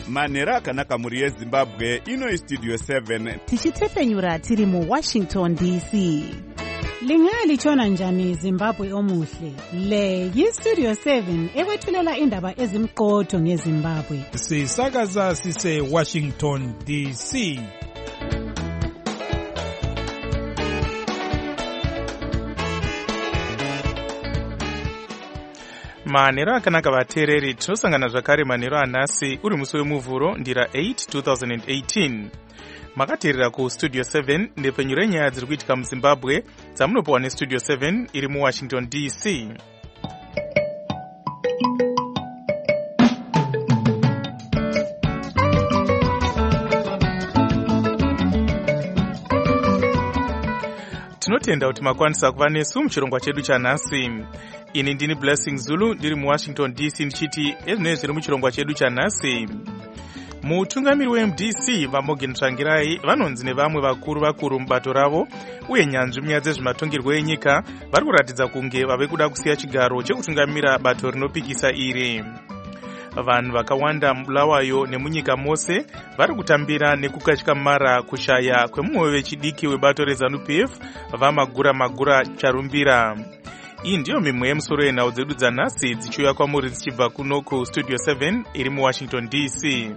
manhero akanaka mhuri yezimbabwe. Ino istudio 7 tichitepfenyura tiri muWashington DC. Lingalitshona njani Zimbabwe omuhle? Le yistudio 7 ekwethulela indaba ezimqotho ngeZimbabwe. Sisakaza sise Washington DC. Manhero akanaka vateereri, tinosangana zvakare manhero anhasi uri musi wemuvhuro ndira 8 2018. Makateerera kustudio 7 ndepfenyuro yenyaya dziri kuitika muZimbabwe dzamunopiwa nestudio 7 iri muWashington DC. Tinotenda kuti makwanisa kuva nesu muchirongwa chedu chanhasi. Ini ndini Blessing Zulu ndiri muWashington DC ndichiti ezvinenge zviri muchirongwa chedu chanhasi. Mutungamiri weMDC vaMorgan Tsvangirai vanonzi nevamwe vakuru mubato ravo uye nyanzvi munyaya dzezvematongerwo enyika vari kuratidza kunge vave kuda kusiya chigaro chekutungamira bato rinopikisa iri. Vanhu vakawanda mubulawayo nemunyika mose vari kutambira nekukatyamara kushaya kwemumwe wechidiki webato reZANU-PF vaMagura Charumbira. Iyi ndiyo mimwe yemusoro yenhau dzedu dzanhasi dzichiuya kwamuri dzichibva kuno kustudio 7 iri muWashington DC.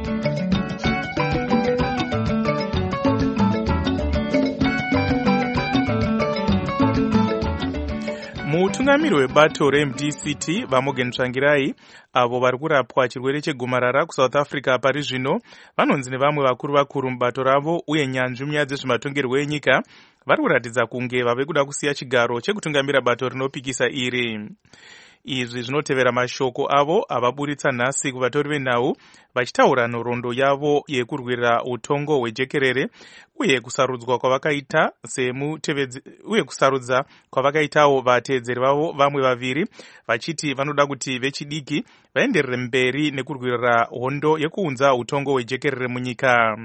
Mutungamiri webato reMDCT vaMorgan Tsvangirai avo vari kurapwa chirwere chegomarara kuSouth Africa pari zvino vanonzi nevamwe vakuru mubato ravo uye nyanzvi munyaya dzezvematongerwo enyika vari kuratidza kunge vave kuda kusiya chigaro chekutungamira bato rinopikisa iri. Izvi zvinotevera mashoko avo avaburitsa nhasi kuvatori venhau vachitaura nhoroondo yavo yekurwira utongo hwejekerere uye kusarudza kwavakaitawo vateedzeri vavo vamwe vaviri vachiti vanoda kuti vechidiki vaenderere mberi nekurwira hondo yekuunza utongo hwejekerere munyika.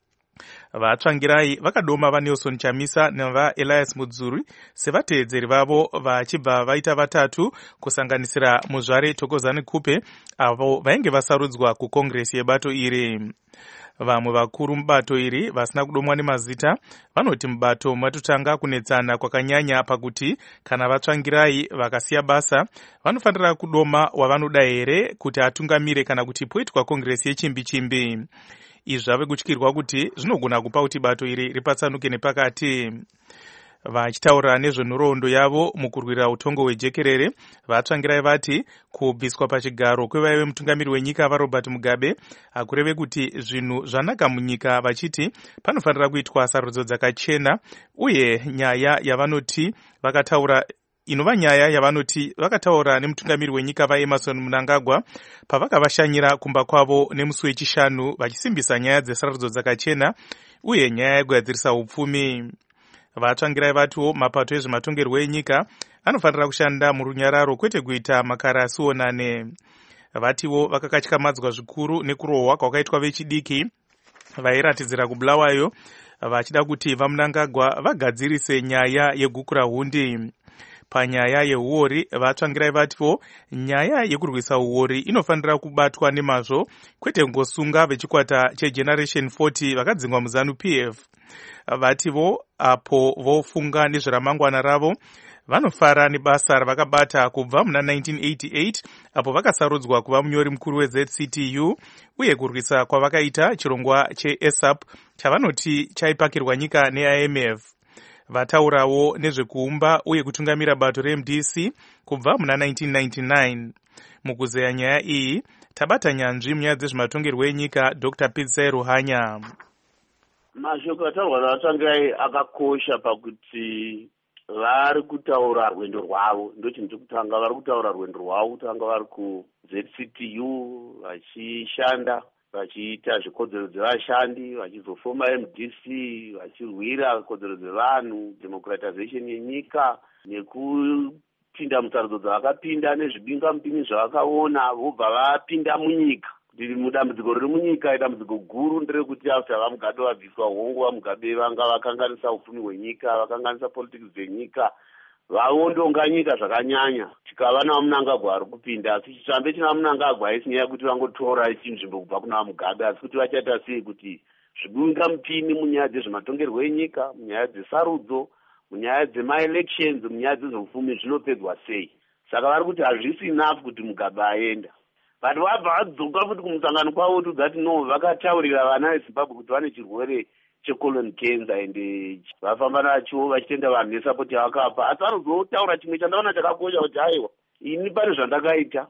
VaTsvangirai vakadoma vaNelson Chamisa navaElias Mudzuri sevateedzeri vavo vachibva vaita vatatu kusanganisira muzvare Thokozani Kupe avo vainge vasarudzwa kukongresi yebato iri. Vamwe vakuru mubato iri vasina kudomwa nemazita vanoti mubato matotanga kunetsana kwakanyanya pakuti kana vaTsvangirai vakasiya basa vanofanira kudoma wavanoda here kuti atungamire kana kuti poitwa kongresi yechimbi-chimbi. Izvi zvave kutyirwa kuti zvinogona kupa kuti bato iri ripatsanuke nepakati. Vachitaura nezvenhoroondo yavo mukurwira utongo hwejekerere, vaTsvangirai vati kubviswa pachigaro kwevaive mutungamiri wenyika vaRobert Mugabe hakureve kuti zvinhu zvanaka munyika, vachiti panofanira kuitwa sarudzo dzakachena uye nyaya yavanoti vakataura inova nyaya yavanoti vakataura nemutungamiri wenyika vaEmerson Mnangagwa pavakavashanyira kumba kwavo nemusi wechishanu vachisimbisa nyaya dzesarudzo dzakachena uye nyaya yekugadzirisa upfumi. VaTsvangirai vatiwo mapato ezvematongerwo enyika anofanira kushanda murunyararo kwete kuita makara asionane. Vatiwo vakakatyamadzwa zvikuru nekurohwa kwakaitwa vechidiki vairatidzira kubulawayo vachida kuti vaMnangagwa vagadzirise nyaya yegukura hundi. Panyaya yehuori vaTsvangirai vatiwo nyaya yekurwisa huori inofanira kubatwa nemazvo kwete kungosunga vechikwata cheGeneration 40 vakadzingwa muZANU-PF. Vatiwo apo vofunga nezveramangwana ravo vanofara nebasa ravakabata kubva muna 1988 apo vakasarudzwa kuva munyori mukuru weZCTU uye kurwisa kwavakaita chirongwa cheESAP chavanoti chaipakirwa nyika neIMF. Vataurawo nezvekuumba uye kutungamira bato reMDC kubva muna 1999. Mukuzeya nyaya iyi tabata nyanzvi munyaya dzezvematongerwo enyika Dr. Pidzai Ruhanya. Mashoko ataurwa naVaTsvangirai akakosha pakuti vari kutaura rwendo rwavo. Ndochinhu chekutanga vari kutaura rwendo rwavo kutanga vari kuZCTU vachishanda vachiita zvikodzero dzevashandi vachizofoma MDC vachirwira kodzero dzevanhu, democratization yenyika nekupinda musarudzo dzavakapinda nezvibingamupinyi zvavakaona vobva vapinda munyika. Mudambudziko riri munyika idambudziko guru nderekuti after vaMugabe vabviswa hongo vaMugabe vanga vakanganisa upfumi hwenyika, vakanganisa politics dzenyika, vaondonga nyika zvakanyanya tikava naMnangagwa ari kupinda asi chitambe china Mnangagwa haisi nyaya yekuti vangotora chinzvimbo kubva kuna Mugabe asi kuti vachaita sei kuti zvibunga mupini munyaya dzezvematongerwo enyika, munyaya dzesarudzo, munyaya dzemaelections, munyaya dzezveupfumi zvinopedzwa sei. Saka vari kuti hazvisi enough kuti Mugabe aenda. But vabva vadzoka futi kumusangano kwavo kuti no, vakataurira vana veZimbabwe kuti vane chirwere checolon cancer and vafamba nacho vachitenda vanhu nesapoti yavakapa. Asi anozotaura chimwe chandaona chakakosha kuti haiwa, ini pane zvandakaita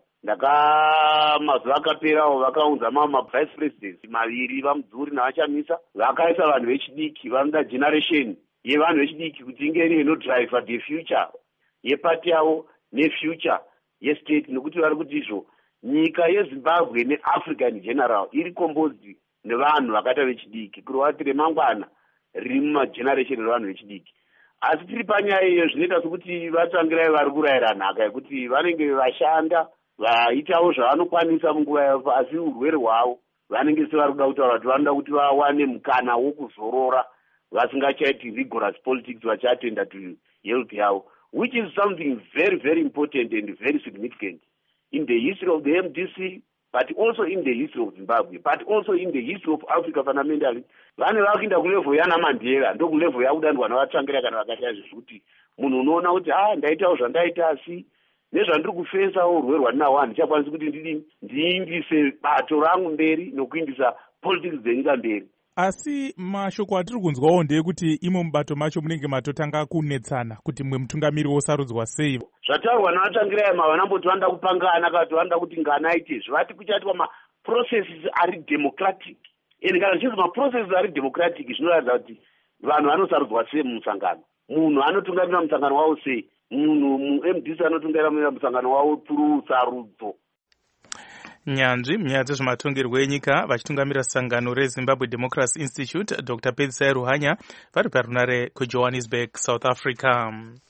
mazuva akaperawo vakaunza vice presidents maviri vamudzuri navachamisa vakaisa vanhu vechidiki vanoda generation yevanhu vechidiki kuti inge inodrive the future yepati yavo nefuture yestate, nekuti vari kuti izvo nyika yeZimbabwe neAfrica in general iri composed nevanhu vakaita vechidiki kurova kuti remangwana riri mumageneration revanhu vechidiki. Asi tiri panyaya iyo zvinoita sekuti vatangirai vari kurayira nhaka yekuti vanenge vashanda vaitawo zvavanokwanisa munguva yavo, asi urwere hwavo vanenge sevari kuda kutaura kuti vanoda kuti vawane mukana wokuzorora vasingachaiti rigorous politics vachiatenda to health yavo, which is something very very important and very significant in the history of the MDC, but also in the history of Zimbabwe, but also in the history of Africa fundamentally. Vane vakuinda kulevel yana Mandela ndo kulevel yakudanwa navatsvangira kana vakaita zvekuti munhu unoona kuti ndaitawo zvandaita asi nezvandiri kufesawo urwere hwandinawo handichakwanisi kuti ndiindise bato rangu mberi nokuindisa politics dzenyika mberi. Asi mashoko atiri kunzwawo ndeyekuti imo mubato macho munenge matotanga kunetsana kuti mwe mutungamiri wosarudzwa sei. Zvataurwa navatangirai vanamboti vanoda kupangana kati vanoda kuti ngana aite zvivati kuchaitwa maprocesses ari democratic. Ende kana zvinzi maprocesses ari democratic zvinoratidza kuti vanhu vanosarudzwa sei mumusangano, munhu anotungamira musangano wavo sei, munhu muMDC anotungamira musangano wavo through sarudzo. Nyanzvi munyaya dzezvematongerwo enyika vachitungamira sangano reZimbabwe Democracy Institute Dr. Pedzisai Ruhanya vari parunare kuJohannesburg, South Africa.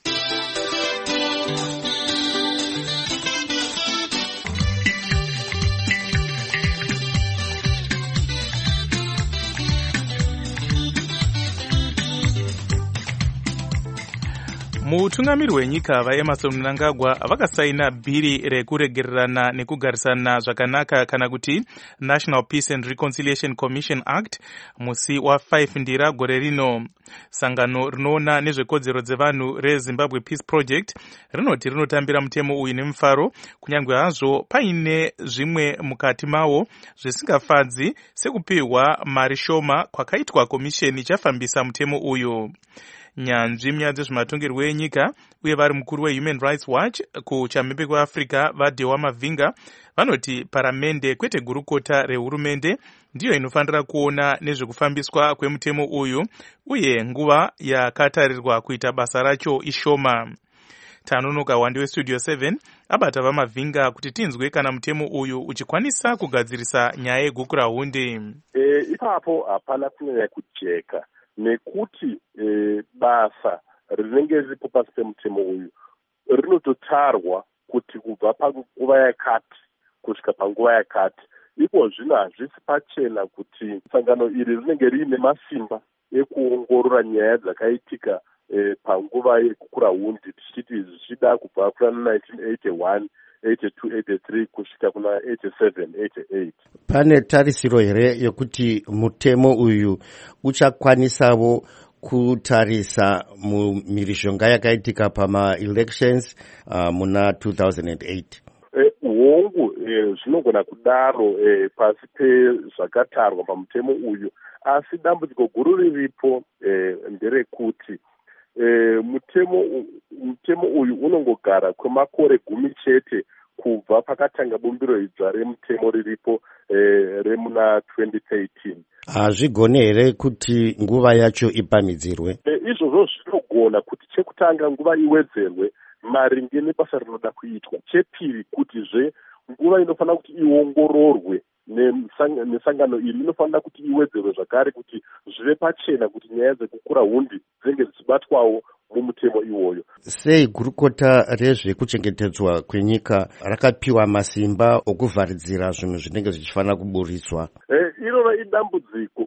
Mutungamiri wenyika vaEmmerson Mnangagwa vakasaina bhiri rekuregererana nekugarisana zvakanaka kana kuti National Peace and Reconciliation Commission Act musi wa5 Ndira gore rino. Sangano rinoona nezvekodzero dzevanhu reZimbabwe Peace Project rinoti rinotambira mutemo uyu nemufaro kunyange hazvo paine zvimwe mukati mawo zvisingafadzi sekupiwa mari shoma kwakaitwa komisheni ichafambisa mutemo uyu. Nyanzvi munyaya dzezvematongerwo enyika uye vari mukuru weHuman Rights Watch kuchamhembe kweAfrica vaDewa Mavinga vanoti paramende kwete gurukota rehurumende ndiyo inofanira kuona nezvekufambiswa kwemutemo uyu uye nguva yakatarirwa kuita basa racho ishoma. Tanonoka wandi weStudio 7 abata vaMavinga kuti tinzwe kana mutemo uyu uchikwanisa kugadzirisa nyaya yegukurahundi. Ipapo hapana kunyanya kujeka nekuti basa rinenge riripo pasi pemutemo uyu rinototarwa kuti kubva panguva yakati kusvika panguva yakati. Ipo zvino hazvisi pachena kuti sangano iri rinenge riine masimba ekuongorora nyaya dzakaitika panguva yekukurahundi tichiti zvichida kubva kuna 1981 82 83 kusvika kuna 87 88. Pane tarisiro here yekuti mutemo uyu uchakwanisawo kutarisa mumhirizhonga yakaitika pama-elections muna 2008? Hongu zvinogona kudaro pasi pezvakatarwa pamutemo uyu, asi dambudziko guru riripo nderekuti mutemo uyu unongogara kwemakore 10 chete kubva pakatanga bumbiro idzva remutemo riripo remuna 2013. Hazvigone here kuti nguva yacho ipamidzirwe? Izvozvo zvinogona kuti chekutanga nguva iwedzerwe maringe nebasa rinoda kuitwa. Chepiri kutizve nguva inofanira kuti iongororwe nesangano iri inofanira kuti iwedzerwe zvakare kuti zvive pachena kuti nyaya dzekukura hundi dzinenge dzichibatwawo mumutemo iwoyo. Sei gurukota rezvekuchengetedzwa kwenyika rakapiwa masimba okuvharidzira zvinhu zvinenge zvichifanira kuburitswa? Iroro idambudziko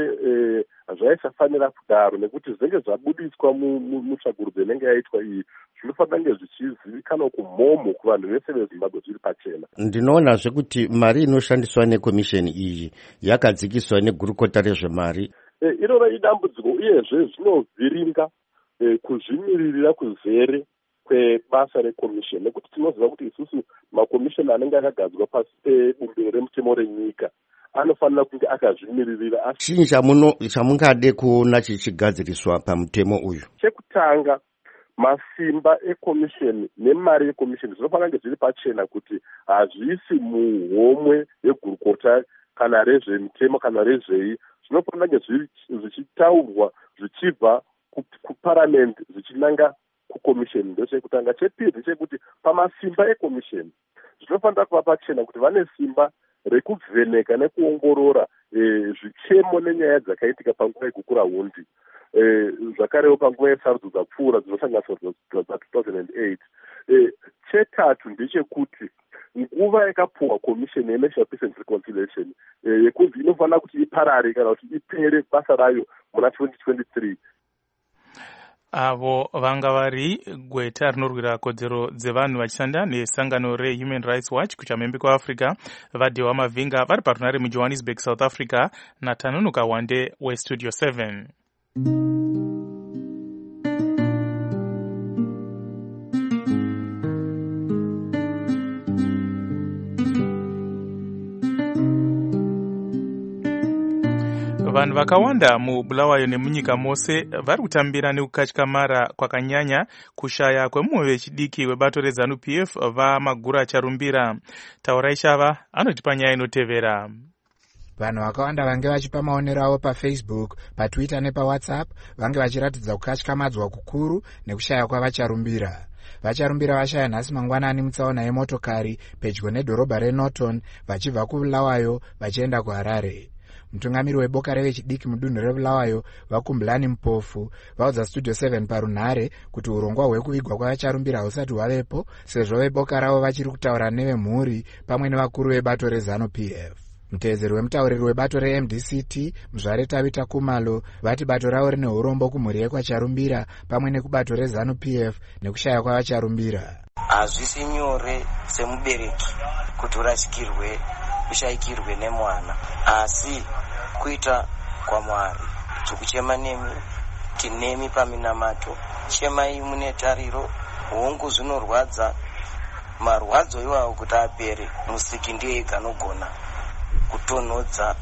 uyezve zvaisafanira kudaro nekuti zvinenge zvabuditswa mutsvagurudzo inenge yaitwa iyi zvinofanira kunge zvichizivikanwa kumhomo kuvanhu vese vezimbabwe zviri pachena. Ndinoonazve kuti mari inoshandiswa nekomisheni iyi yakadzikiswa negurukota rezvemari. Iroro idambudziko uyezve zvinovhiringa kuzvimiririra kuzere kwebasa rekomisheni, nekuti tinoziva kuti isusu makomisheni anenge akagadzwa pasi pebumbiro remutemo renyika anofanira kunge akazvimiririra. Chii chamungade kuona chichigadziriswa pamutemo uyu? Chekutanga, masimba ekomisheni nemari yekomisheni zvinofanira kunge zviri pachena, kuti hazvisi muhomwe yegurukota kana rezvemutemo kana rezvei. Zvinofanira kunge zvichitaurwa zvichibva kuparamendi zvichinanga kukomisheni. Ndochekutanga. Chepiri chekuti pamasimba ekomisheni zvinofanira kuva pachena kuti vane simba rekuvheneka nekuongorora zvichemo nenyaya dzakaitika panguva yegukura hundi, zvakarewo panguva yesarudzo dzapfuura dzinosanganiswa dza2008. Chetatu ndechekuti nguva yakapuhwa komisheni yeNational Peace and Reconciliation yekunzi inofanira kuti iparare kana kuti ipere basa rayo muna 2023. Avo vanga vari gweta rinorwira kodzero dzevanhu vachishanda nesangano reHuman Rights Watch kuchamhembe kwaAfrica, Vadhewa Mavinga, vari parunare muJohannesburg, South Africa, naTanunuka Wande weStudio 7. Vanhu vakawanda muBulawayo nemunyika mose vari kutambira nekukatyamara kwakanyanya kushaya kwemumwe wechidiki webato reZANU-PF vaMagura Charumbira. Taurai Shava anotipa nyaya inotevera. Vanhu vakawanda vange vachipa maonero avo paFacebook, paTwitter nepaWhatsApp vange vachiratidza kukatyamadzwa kukuru nekushaya kwavaCharumbira. VaCharumbira vashaya nhasi mangwanani mutsaona yemotokari pedyo nedhorobha reNorton vachibva kuBulawayo vachienda kuHarare. Mutungamiri weboka revechidiki mudunhu reBulawayo vaKumbulani Mpofu vaudza Studio 7 parunhare kuti urongwa hwekuvigwa kwavaCharumbira husati hwavepo, sezvo veboka ravo vachiri kutaura nevemhuri pamwe nevakuru vebato reZANU-PF. Mutevedzeri wemutauriri webato reMDCT Mzvare Tabita Kumalo vati bato ravo rine urombo kumhuri yekwaCharumbira pamwe nekubato reZANU-PF nekushaya kwavaCharumbira. Hazvisi nyore semubereki kuti urashikirwe ushayikirwe nemwana, asi kuita kwaMwari. Tikuchema nemi, tinemi paminamato, chemai mune tariro, hongu zvinorwadza, marwadzo iwawo kuti apere, Musiki ndiye kanogona kutonhodza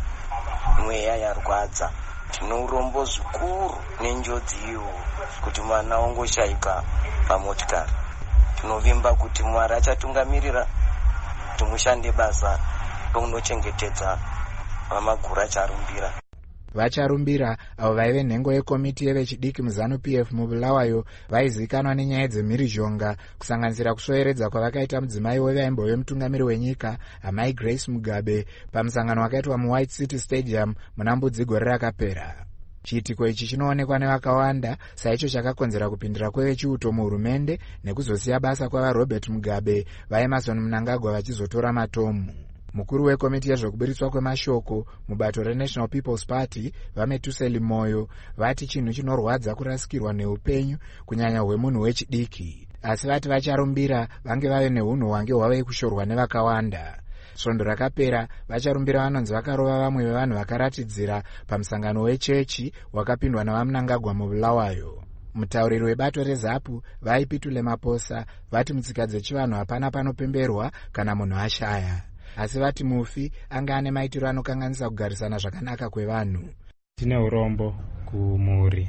mweya yarwadza. Tino urombo zvikuru nenjodzi iyo kuti mwana ongoshayika pamotikari. Tinovimba kuti Mwari achatungamirira tumushande basa rounochengetedza vaMagura Charumbira. VaCharumbira avo vaive nhengo yekomiti yevechidiki muZANU-PF muBulawayo vaizivikanwa nenyaya dzemhirizhonga, kusanganisira kusvoeredza kwavakaita mudzimai wevaimbove mutungamiri wenyika Amai Grace Mugabe pamusangano wakaitwa muWhite City Stadium muna Mbudzi gore rakapera. Chiitiko ichi chinoonekwa nevakawanda saicho chakakonzera kupindira kwevechiuto muhurumende nekuzosiya basa kwavaRobert Mugabe vaEmerson Mnangagwa vachizotora matomu. Mukuru wekomiti yezvokuburitswa kwemashoko mubato reNational People's Party vaMetuseli Moyo vati chinhu chinorwadza kurasikirwa neupenyu kunyanya hwemunhu wechidiki, asi vati vaCharumbira vange vave neunhu hwange hwave kushorwa nevakawanda. Svondo rakapera vaCharumbira vanonzi vakarova vamwe vevanhu vakaratidzira pamusangano wechechi wakapindwa navaMnangagwa muBulawayo. Mutauriri webato reZAPU vaipitule Maposa vati mutsika dzechivanhu hapana panopemberwa kana munhu ashaya, asi vati mufi anga ane maitiro anokanganisa kugarisana zvakanaka kwevanhu. Tine urombo kumhuri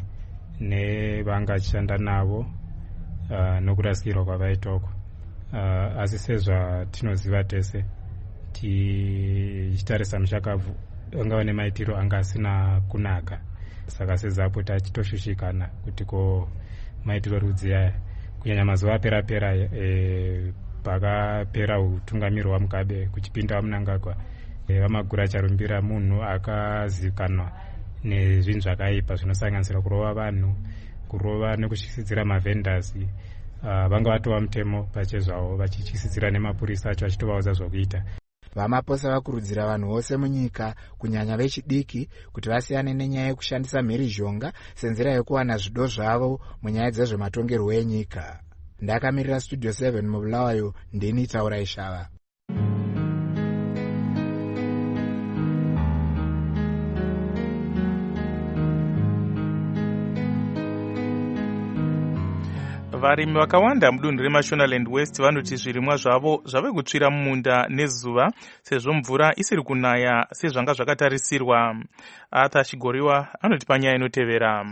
nevangashanda navo nokurasikirwa kwavaitoko, asi sezvatinoziva tese tichitarisa mushakabvu angava nemaitiro anga asina kunaka. Saka seZAPU tachitoshushikana kuti ko maitiro rudzi aya kunyanya mazuva apera pakapera utungamiri hwaMugabe kuchipinda vaMnangagwa, vaMagura Charumbira munhu akazivikanwa nezvinhu zvakaipa zvinosanganisira kurova vanhu, kurova nekutyisidzira mavhendors. Vanga vatova mutemo pachezvavo vachityisidzira nemapurisa acho achitovaudza zvokuita. VaMaposa vakurudzira vanhu vose munyika kunyanya vechidiki kuti vasiyane nenyaya yekushandisa mhirizhonga senzira yekuwana zvido zvavo munyaya dzezvematongerwo enyika. ndakamirira studio 7 mubulawayo ndini Taurai Shava. varimi vakawanda mudunhu remashonaland west vanoti zvirimwa zvavo zvave kutsvira mumunda nezuva sezvo mvura isiri kunaya sezvanga zvakatarisirwa. Arthur Chigoriwa anoti panyaya inotevera.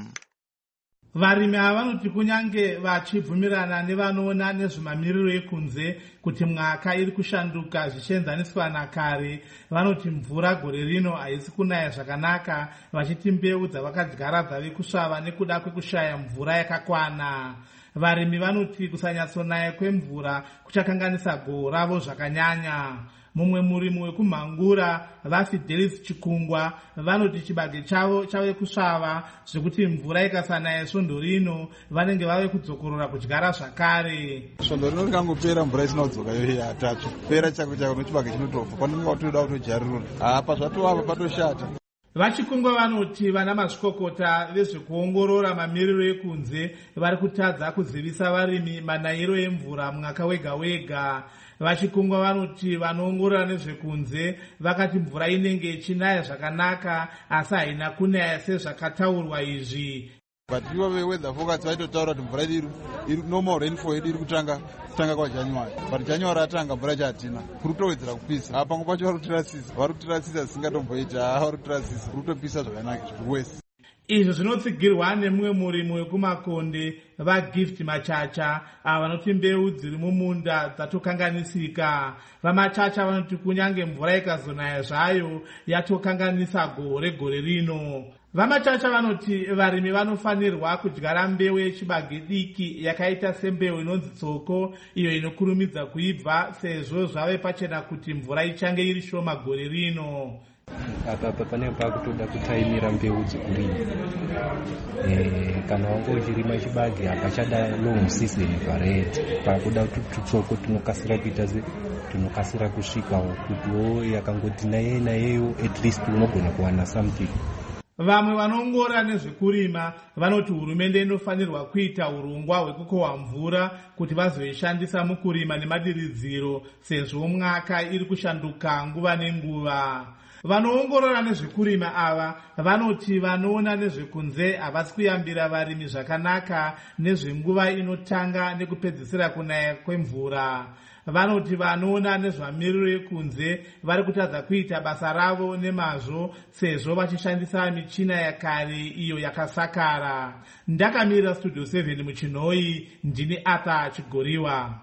Varimi ava vanoti kunyange vachibvumirana nevanoona nezvemamiriro ekunze kuti mwaka iri kushanduka zvichienzaniswa nakare, vanoti mvura gore rino haisi kunaya zvakanaka, vachiti mbeu dzavakadyara dzave kusvava nekuda kwekushaya mvura yakakwana. Varimi vanoti kusanyatsonaya kwemvura kuchakanganisa gohwo ravo zvakanyanya. Mumwe murimi wekumhangura vaFidelis Chikungwa vanoti chibage chavo chave kusvava zvekuti mvura ikasanaya svondo rino vanenge vave kudzokorora kudyara zvakare. Svondo rino rikangopera mvura isina kudzoka yoye hatatu pera chako chako nochibage chinotofa panenge watoda kutojarirura apa zvatovapa patoshata. Vachikungwa vanoti vana mazvikokota vezvekuongorora mamiriro ekunze vari kutadza kuzivisa varimi manayiro emvura mwaka wega wega. Vachikungwa vanoti vanoongorora nezvekunze vakati mvura inenge ichinaya zvakanaka asi haina kunaya sezvakataurwa izvi. But ivo veweather forecast vaitotaura kuti mvura iri normal rainfall yedu iri kutanga kwaJanuary. But January atanga mvura chatina. Kuri kutowedzera kupisa. Apa pangu pacho vari kutirasisa zvisingatomboiti. Vari kutirasisa. Kuri kutopisa zvakanaka zvikuwesi. Izvo zvinotsigirwa nemumwe murimi wekumakonde vaGift Machacha vanoti mbeu dziri mumunda dzatokanganisika. VaMachacha vanoti kunyange mvura ikazonaya zvayo yatokanganisa gohwo regore rino. VaMachacha vanoti varimi vanofanirwa kudyara mbeu yechibage diki yakaita sembeu inonzi tsoko, iyo inokurumidza kuibva sezvo zvave pachena kuti mvura ichange iri shoma gore rino. Apa panenge pakutoda kutaimira mbeu dzekurima. Kana wange uchirima chibage hapachada long season variety. Pakuda kuti tutsoko tunokasira kuita tunokasira kusvika kuti yakangoti nayeyo at least unogona kuwana something. Vamwe vanoongorora nezvekurima vanoti hurumende inofanirwa kuita urongwa hwekukohwa mvura kuti vazoishandisa mukurima nemadiridziro sezvo mwaka iri kushanduka nguva nenguva. Vanoongorora nezvekurima ava vanoti vanoona nezvekunze havasi kuyambira varimi zvakanaka nezvenguva inotanga nekupedzisira kunaya kwemvura. Vanoti vanoona nezvemamiriro ekunze vari kutadza kuita basa ravo nemazvo sezvo vachishandisa michina yakare iyo yakasakara. Ndakamirira studio 7 muchinhoi, ndini Arthur Chigoriwa.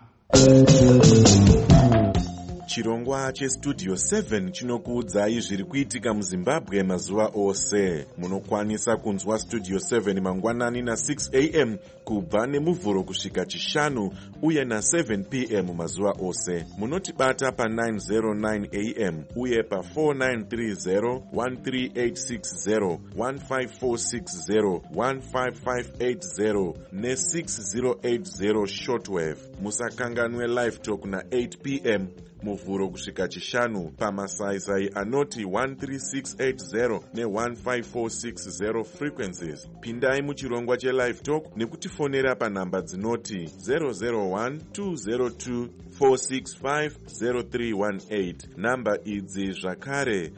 Chirongwa chestudio 7 chinokuudzai zviri kuitika muZimbabwe mazuva ose. Munokwanisa kunzwa studio 7 mangwanani na6 am kubva nemuvhuro kusvika chishanu uye na7 pm mazuva ose. Munotibata pa909 am uye pa4930 13860 15460 15580 ne6080 shortwave. Musakanganwe live talk na8 pm muvhuro kusvika chishanu pamasaisai anoti 13680 ne15460 frequencies. Pindai muchirongwa chelive talk nekutifonera panhamba dzinoti 001-202-465-0318. Namba idzi zvakare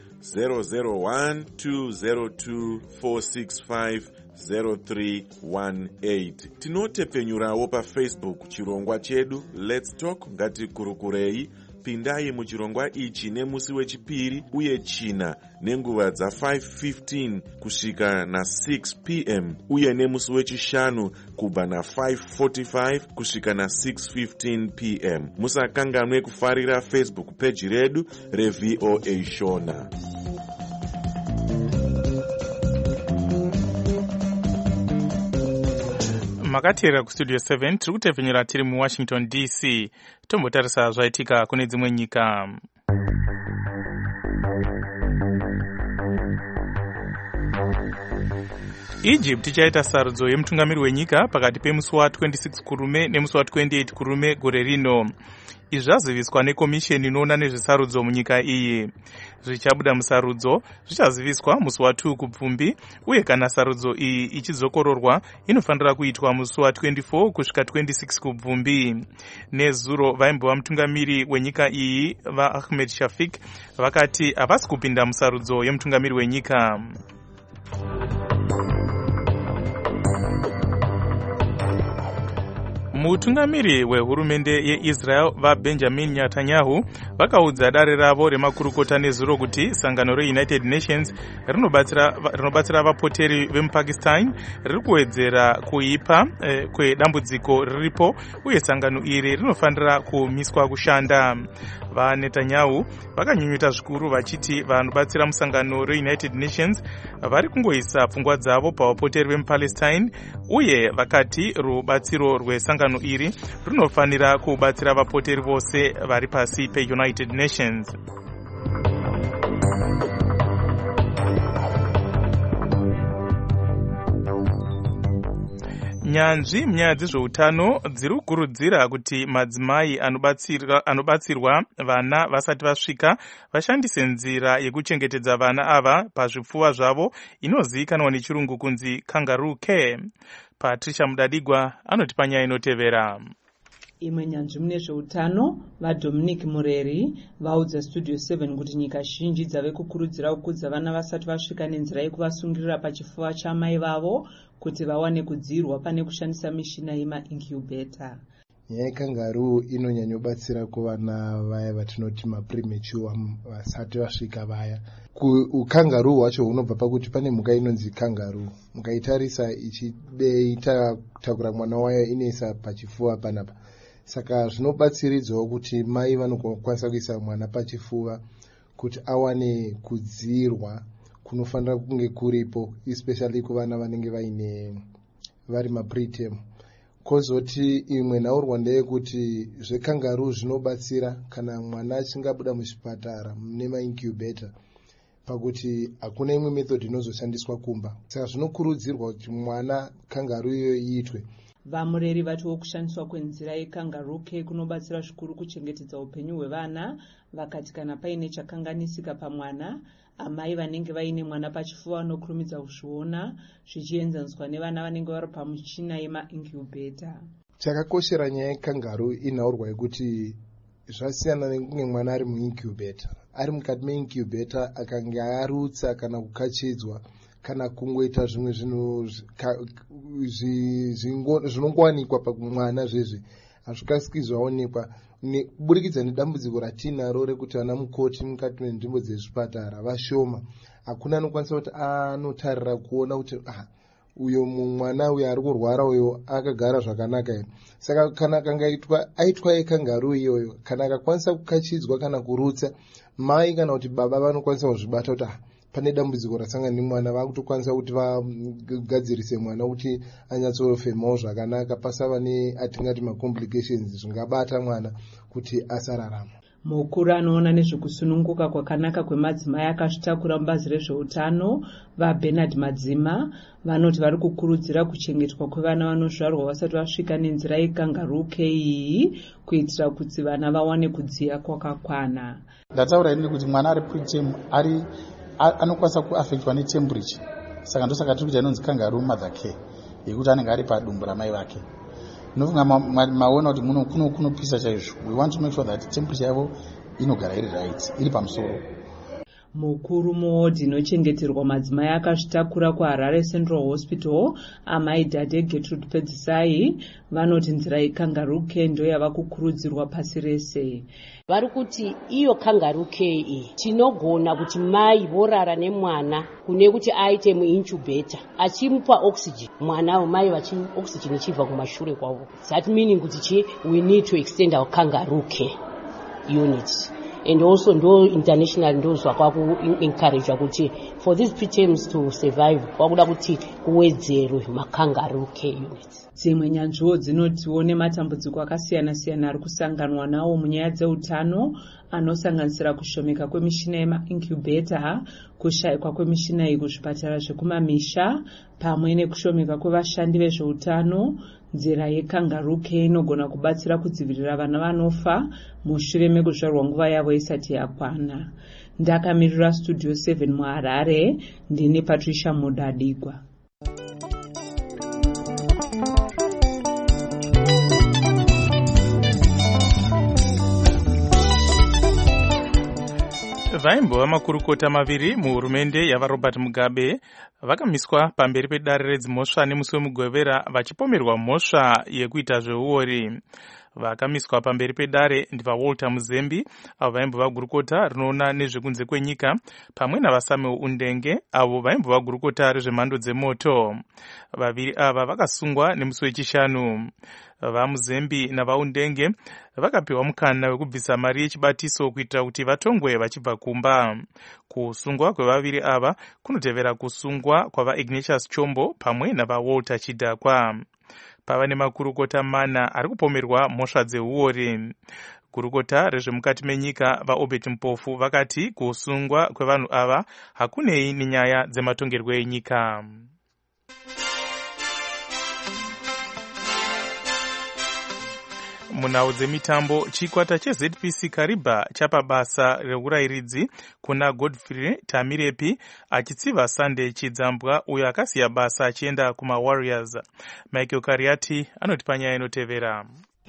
001-202-465-0318. Tinotepfenyurawo paFacebook chirongwa chedu Let's Talk ngatikurukurei. Pindai muchirongwa ichi nemusi wechipiri uye china nenguva dza5:15 kusvika na6 pm uye nemusi wechishanu kubva na5:45 kusvika na6:15 pm. Musakanganwe kufarira Facebook page redu reVOA Shona. Makateera kustudio 7 tiri kutepfenyura tiri muWashington DC. Tombotarisa zvaitika kune dzimwe nyika. Egypt ichaita sarudzo yemutungamiri wenyika pakati pemusi wa26 kurume nemusi wa28 kurume gore rino. izvi zvaziviswa nekomisheni inoona nezvesarudzo munyika iyi. Zvichabuda musarudzo zvichaziviswa musi wa2 kuPfumbi, uye kana sarudzo iyi ichizokororwa inofanira kuitwa musi wa24 kusvika 26 kuPfumbi. Nezuro vaimbova mutungamiri wenyika iyi vaAhmed Shafik vakati havasi kupinda musarudzo yemutungamiri wenyika. Mutungamiri wehurumende yeIsrael vaBenjamin Netanyahu vakaudza dare ravo remakurukota nezuro kuti sangano reUnited Nations rinobatsira vapoteri vemuPakistan riri kuwedzera kuipa kwedambudziko riripo, uye sangano iri rinofanira kumiswa kushanda. VaNetanyahu vakanyunyuta zvikuru vachiti vanobatsira musangano reUnited Nations vari kungoisa pfungwa dzavo pavapoteri vemuPalestine, uye vakati rubatsiro rwesangano iri rinofanira kubatsira vapoteri vose vari pasi peUnited Nations. Nyanzvi munyaya dzezveutano dziri kukurudzira kuti madzimai anobatsirwa vana vasati vasvika vashandise nzira yekuchengetedza vana ava pazvipfuva zvavo inozivikanwa nechirungu kunzi kangaroo care. Patricia Mudadigwa anoti panyaya inotevera. Imwe nyanzvi mune zveutano vaDominic Mureri vaudza Studio 7 kuti nyika zhinji dzave kukurudzira kukudza vana vasati vasvika nenzira yekuvasungirira pachipfuva chamai vavo kuti vawane kudzirwa pane kushandisa mishina yemaincubator. Nyaya yekangaroo inonyanyobatsira kuvana vaya vatinoti mapremature vasati vasvika vaya. Ukangaroo hwacho hunobva pakuti pane mhuka inonzi kangaroo. Mukaitarisa ichitakura mwana wayo inoisa pachipfuva panapa. Saka zvinobatsiridzawo kuti mai vanokwanisa kuisa mwana pachipfuva kuti awane kudzirwa kunofanira kunge kuripo, especially kuvana vanenge vari mapreterm. Kozoti imwe nhaurwa ndeyekuti zvekangaroo zvinobatsira kana mwana achingabuda muchipatara mune maincubator pakuti hakuna imwe method inozoshandiswa kumba. Saka zvinokurudzirwa kuti mwana kangaroo iyoyo iitwe. Vamureri vatiwo kushandiswa kwenzira yekangaroo care kunobatsira zvikuru kuchengetedza upenyu hwevana, vakati kana paine chakanganisika pamwana, amai vanenge vaine mwana pachipfuva vanokurumidza kuzviona, zvichienzaniswa nevana vanenge vari pamuchina yemaincubator. Chakakoshera nyaya yekangaroo inhaurwa yekuti zvasiyana nekunge mwana ari muincubator. Ari mukati meincubator akanga arutsa kana kukachidzwa kana kungoita zvimwe zvinongowanikwa pamwana zvezvi hazvikasiki zvaonekwa kuburikidza nedambudziko ratinaro rekuti vana mukoti mukati menzvimbo dzezvipatara vashoma. Hakuna anokwanisa kuti anotarira kuona kuti uyo mwana uyo ari kurwara uyo akagara zvakanaka here. Saka kana aitwa yekangaroo iyoyo, kana akakwanisa kukachidzwa kana kurutsa, mai kana kuti baba vanokwanisa kuzvibata kuti pane dambudziko rasangana nemwana, vakutokwanisa kuti vagadzirise mwana kuti anyatsorofemawo zvakanaka, pasava atingati macomplications zvingabata mwana kuti asararama. Mukuru anoona nezvekusununguka kwakanaka kwemadzimai akazvitakura mubazi rezveutano vaBernard Madzima vanoti vari kukurudzira kuchengetwa kwevana vanozvarwa vasati vasvika nenzira yekangaroo care iyi kuitira kuti vana vawane kudziya kwakakwana. Ndataura ini kuti mwana ari preterm anokwanisa kuafektwa netemperature, saka ndosaka tiri kuti inonzi kangaroo mother care yekuti anenge ari padumbu ramai vake. Ndinofunga maona kuti kunopisa chaizvo. We want to make sure that temperature yavo inogara iri right, iri pamusoro. Mukuru muwodhi inochengeterwa madzimai akazvitakura kuHarare Central Hospital, amai Dade Gertrude Pedzisai vanoti nzira yekangaroo care ndo yava kukurudzirwa pasi rese. Vari kuti iyo kangaroo care iyi tinogona kuti mai vorara nemwana kune kuti aite muincubator achimupa oxygen mwana mai vachi oxygen ichibva kumashure kwavo. That meaning kuti we need to extend our kangaroo care unit. And also ndo international ndo zvakwaku encourage kuti for these preterms to survive kwakuda kuti kuwedzerwe makangaroo care units. Dzimwe nyanzviwo dzinotiwo nematambudziko akasiyana-siyana ari kusanganwa nawo munyaya dzeutano anosanganisira kushomeka kwemishina yemaincubator, kushayikwa kwemishina iyi kuzvipatara zvekumamisha, pamwe nekushomeka kwevashandi vezveutano, nzira yekangaroo care inogona kubatsira kudzivirira vana vanofa mushure mekuzvarwa nguva yavo isati yakwana. Ndakamirira studio 7 muHarare, ndini Patricia Mudadigwa. Vaimbova makurukota maviri muhurumende yavaRobert Mugabe vakamiswa pamberi pedare redzimhosva nemusi weMugwevera vachipomerwa mhosva yekuita zveuori. Vakamiswa pamberi pedare ndivaWalter Muzembi avo vaimbova gurukota rinoona nezvekunze kwenyika pamwe navaSamuel Undenge avo vaimbova gurukota rezvemhando dzemoto. Vaviri ava vakasungwa nemusi wechishanu. VaMuzembi navaUndenge vakapiwa mukana wekubvisa mari yechibatiso kuitira kuti vatongwe vachibva kumba. Kusungwa kwevaviri ava kunotevera kusungwa kwavaIgnatius Chombo pamwe navaWalter Chidhakwa. Pava nemakurukota mana ari kupomerwa mhosva dzeuori. Gurukota rezvemukati menyika vaObert Mpofu vakati kusungwa kwevanhu ava hakunei nenyaya dzematongerwo enyika. Munhau dzemitambo, chikwata cheZPC Kariba chapa basa reurayiridzi kuna Godfrey Tamirepi achitsiva Sunday Chidzambwa uyo akasiya basa achienda kumaWarriors. Michael Kariati anoti panyaya inotevera.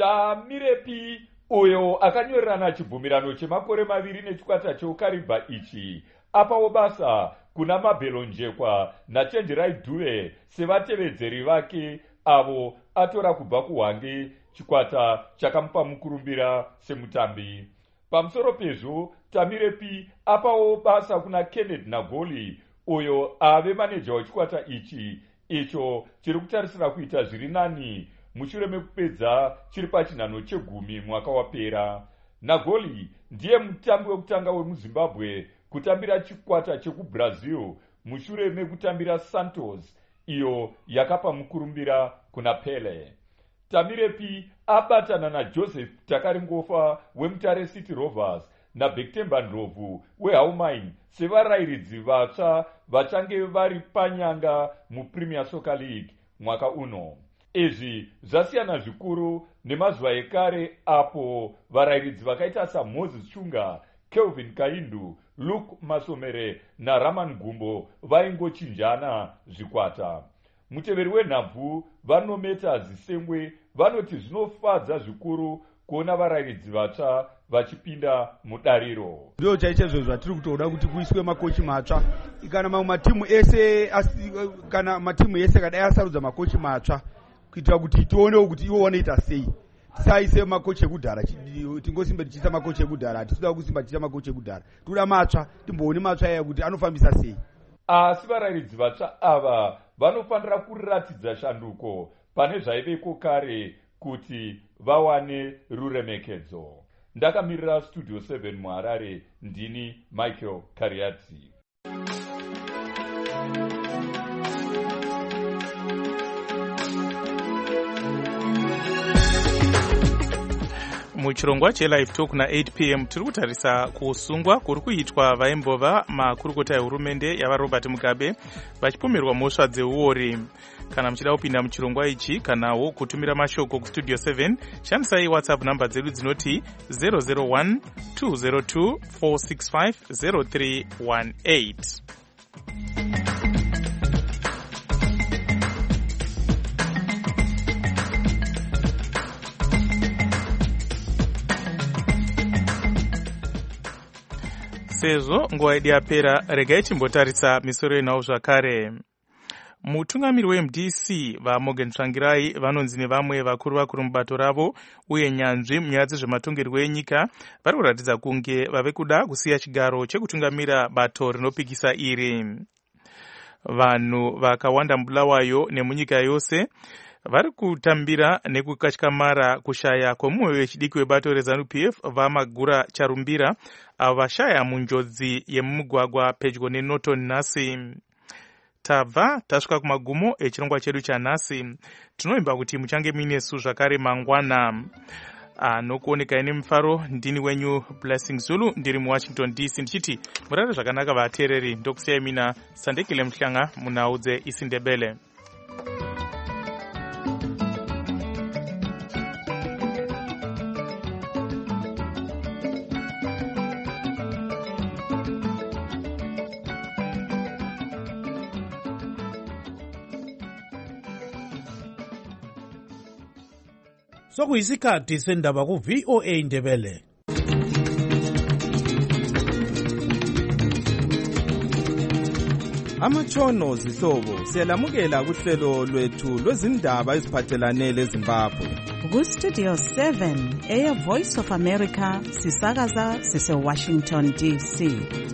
Tamirepi uyo akanyorerana chibvumirano chemakore 2 nechikwata cheukariba ichi apawo basa kuna Mabelonjekwa naChenjerai Dube sevatevedzeri vake avo atora kubva kuHwange chikwata chakamupa mukurumbira semutambi. Pamusoro pezvo, Tamirepi apawo basa kuna Kenneth Nagoli uyo ave maneja wechikwata ichi icho chiri kutarisira kuita zviri nani mushure mekupedza chiri pachinhano chegumi mwaka wapera. Nagoli ndiye mutambi wekutanga wemuZimbabwe kutambira chikwata chekuBrazil mushure mekutambira Santos iyo yakapa mukurumbira kuna Pele. Tamirepi abatana naJoseph Takaringofa weMutare City Rovers naBektemba Ndlovu weHaumain sevarayiridzi vatsva vachange vari panyanga muPremier Soccer League mwaka uno. Izvi zvasiyana zvikuru nemazuva ekare apo varayiridzi vakaita saMoses Chunga, Kelvin Kaindu, Luke Masomere naRaman Gumbo vaingochinjana zvikwata. Muteveri wenhabvu vanometa zisengwe vanoti zvinofadza zvikuru kuona varayiridzi vatsva vachipinda mudariro. Ndio chaichezvo zvatiri kutoda kuti kuiswe makochi matsva. Kana mamwe matimu ese kana matimu ese kadai asarudza makochi matsva kuitira kuti tione kuti ivo vanoita sei. Tisaise makochi ekudhara, tingosimba tichiisa makochi ekudhara, hatitoda kusimba tichiisa makochi ekudhara. Toda matsva, timboone matsva aya kuti anofambisa sei. Asi varayiridzi vatsva ava vanofanira kuratidza shanduko pane zvaiveko kare kuti vawane ruremekedzo. Ndakamirira studio 7 muHarare, ndini Michael Kariati. Muchirongwa cheLive Talk na 8 p.m. tiri kutarisa kusungwa kuri kuitwa vaimbova makurukota ehurumende yavaRobert Mugabe vachipomerwa mhosva dzeuori. Kana muchida kupinda muchirongwa ichi kanawo kutumira mashoko kustudio 7 shandisai WhatsApp namba dzedu dzinoti 001 202 465 0318. Sezvo nguva yedu yapera, regai timbotarisa misoro yenhau zvakare. Mutungamiri weMDC vaMorgan Tsvangirai vanonzi nevamwe vakuru mubato ravo uye nyanzvi munyaya dzezvematongerwo enyika vari kuratidza kunge vave kuda kusiya chigaro chekutungamira bato rinopikisa iri. Vanhu vakawanda muBulawayo nemunyika yose vari kutambira nekukatyamara kushaya kwomumwe wechidiki webato reZANU-PF vaMagura Charumbira avo vashaya munjodzi yemumugwagwa pedyo neNorton nhasi. Tabva tasvika kumagumo echirongwa chedu chanhasi. Tinoimba kuti muchange muinesu zvakare mangwana. Nokuoneka ine mufaro, ndini wenyu Blessing Zulu, ndiri muWashington DC ndichiti murare zvakanaka vateereri. Ndokusiyai mina Sandekile Mhlanga munhau dzeIsindebele. sokuyisikhathi sendaba ku-VOA Indebele. Amatshono zihlobo siyalamukela kuhlelo lwethu lwezindaba eziphathelane leZimbabwe. Ku-Studio 7 Air Voice of America sisakaza sise-Washington DC.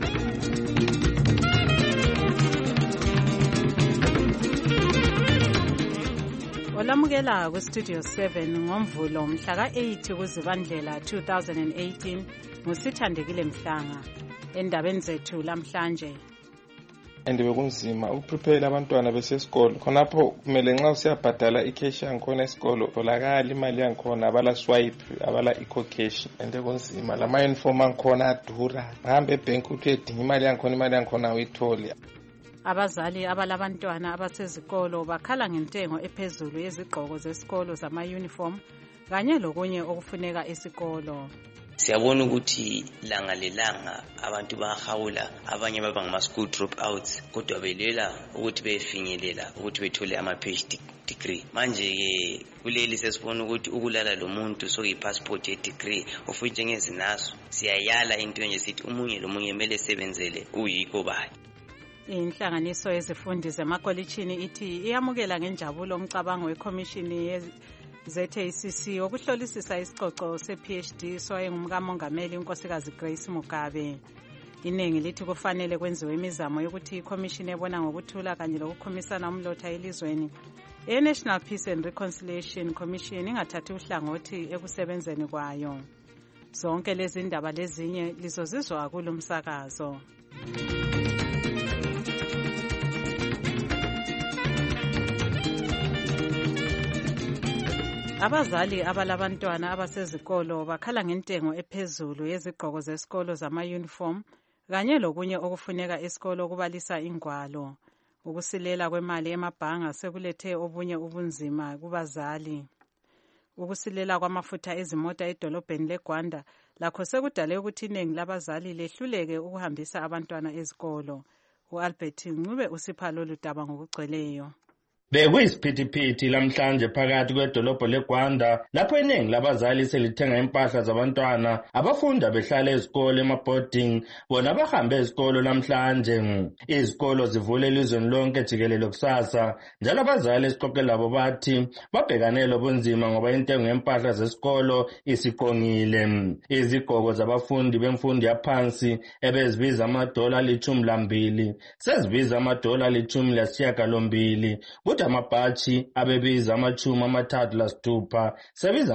Olamukela ku-Studio 7 ngoMvulo mhla ka-8 kuZibandlela 2018 nguSithandekile Mhlanga. Endabeni zethu lamhlanje. Endibe kunzima ukuprepare abantwana besesikolo khonapho kumele nxa usiyabhadala icash yangikhona esikolo tholakala imali yangikhona abala swipe abala eco cash ende kunzima lama uniform angikhona adura ngahambe ebank uthi edinga imali yangikhona uyithole. Abazali abalabantwana abasezikolo bakhala ngentengo ephezulu yezigqoko zesikolo zama-uniform kanye lokunye okufuneka esikolo. Siyabona ukuthi langa lelanga abantu bahawula abanye baba ngama-school dropouts kodwa belela ukuthi befinyelela ukuthi bethole ama-PhD degree. Manje-ke kuleli sesibona ukuthi ukulala lo muntu sokuyi-passport ye-degree ufuthi njengezinaso siyayala into nje sithi umunye lomunye kumele sebenzele uyiko bakhe. Inhlanganiso yezifundi zemakolitshini ithi iyamukela ngenjabulo umcabango wekhomishini ZACC wokuhlolisisa isicoco se-PhD sowayenguMkamongameli uNkosikazi Grace Mugabe. Iningi lithi kufanele kwenziwe imizamo yokuthi ikhomishini ebona ngokuthula kanye lokukhomisana umlotha elizweni e-National Peace and Reconciliation Commission ingathathi uhlangothi ekusebenzeni kwayo. Zonke lezi ndaba lezinye lizozizwa kulo msakazo. Abazali abalabantwana abasezikolo bakhala ngentengo ephezulu yezigqoko zesikolo zama-uniform kanye lokunye okufuneka esikolo kubalisa ingwalo. Ukusilela kwemali emabhanga sekulethe obunye ubunzima kubazali. Ukusilela kwamafutha ezimota edolobheni leGwanda lakho sekudale ukuthi iningi labazali lehluleke ukuhambisa abantwana ezikolo. U-Albert Ncube usipha lolu daba ngokugcweleyo. Bekuyisiphithiphithi lamhlanje phakathi kwedolobho leGwanda lapho iningi labazali selithenga impahla zabantwana abafunda behlala ezikolo ema-boarding bona bahambe ezikolo lamhlanje. Izikolo zivule elizweni lonke jikelele kusasa njalo abazali esiqoqe labo bathi babhekane lobunzima ngoba intengo yempahla zesikolo isiqongile. Izigqoko zabafundi bemfundo yaphansi ebezibiza $12 sezibiza $18 amabhatshi abebiza $36 sebiza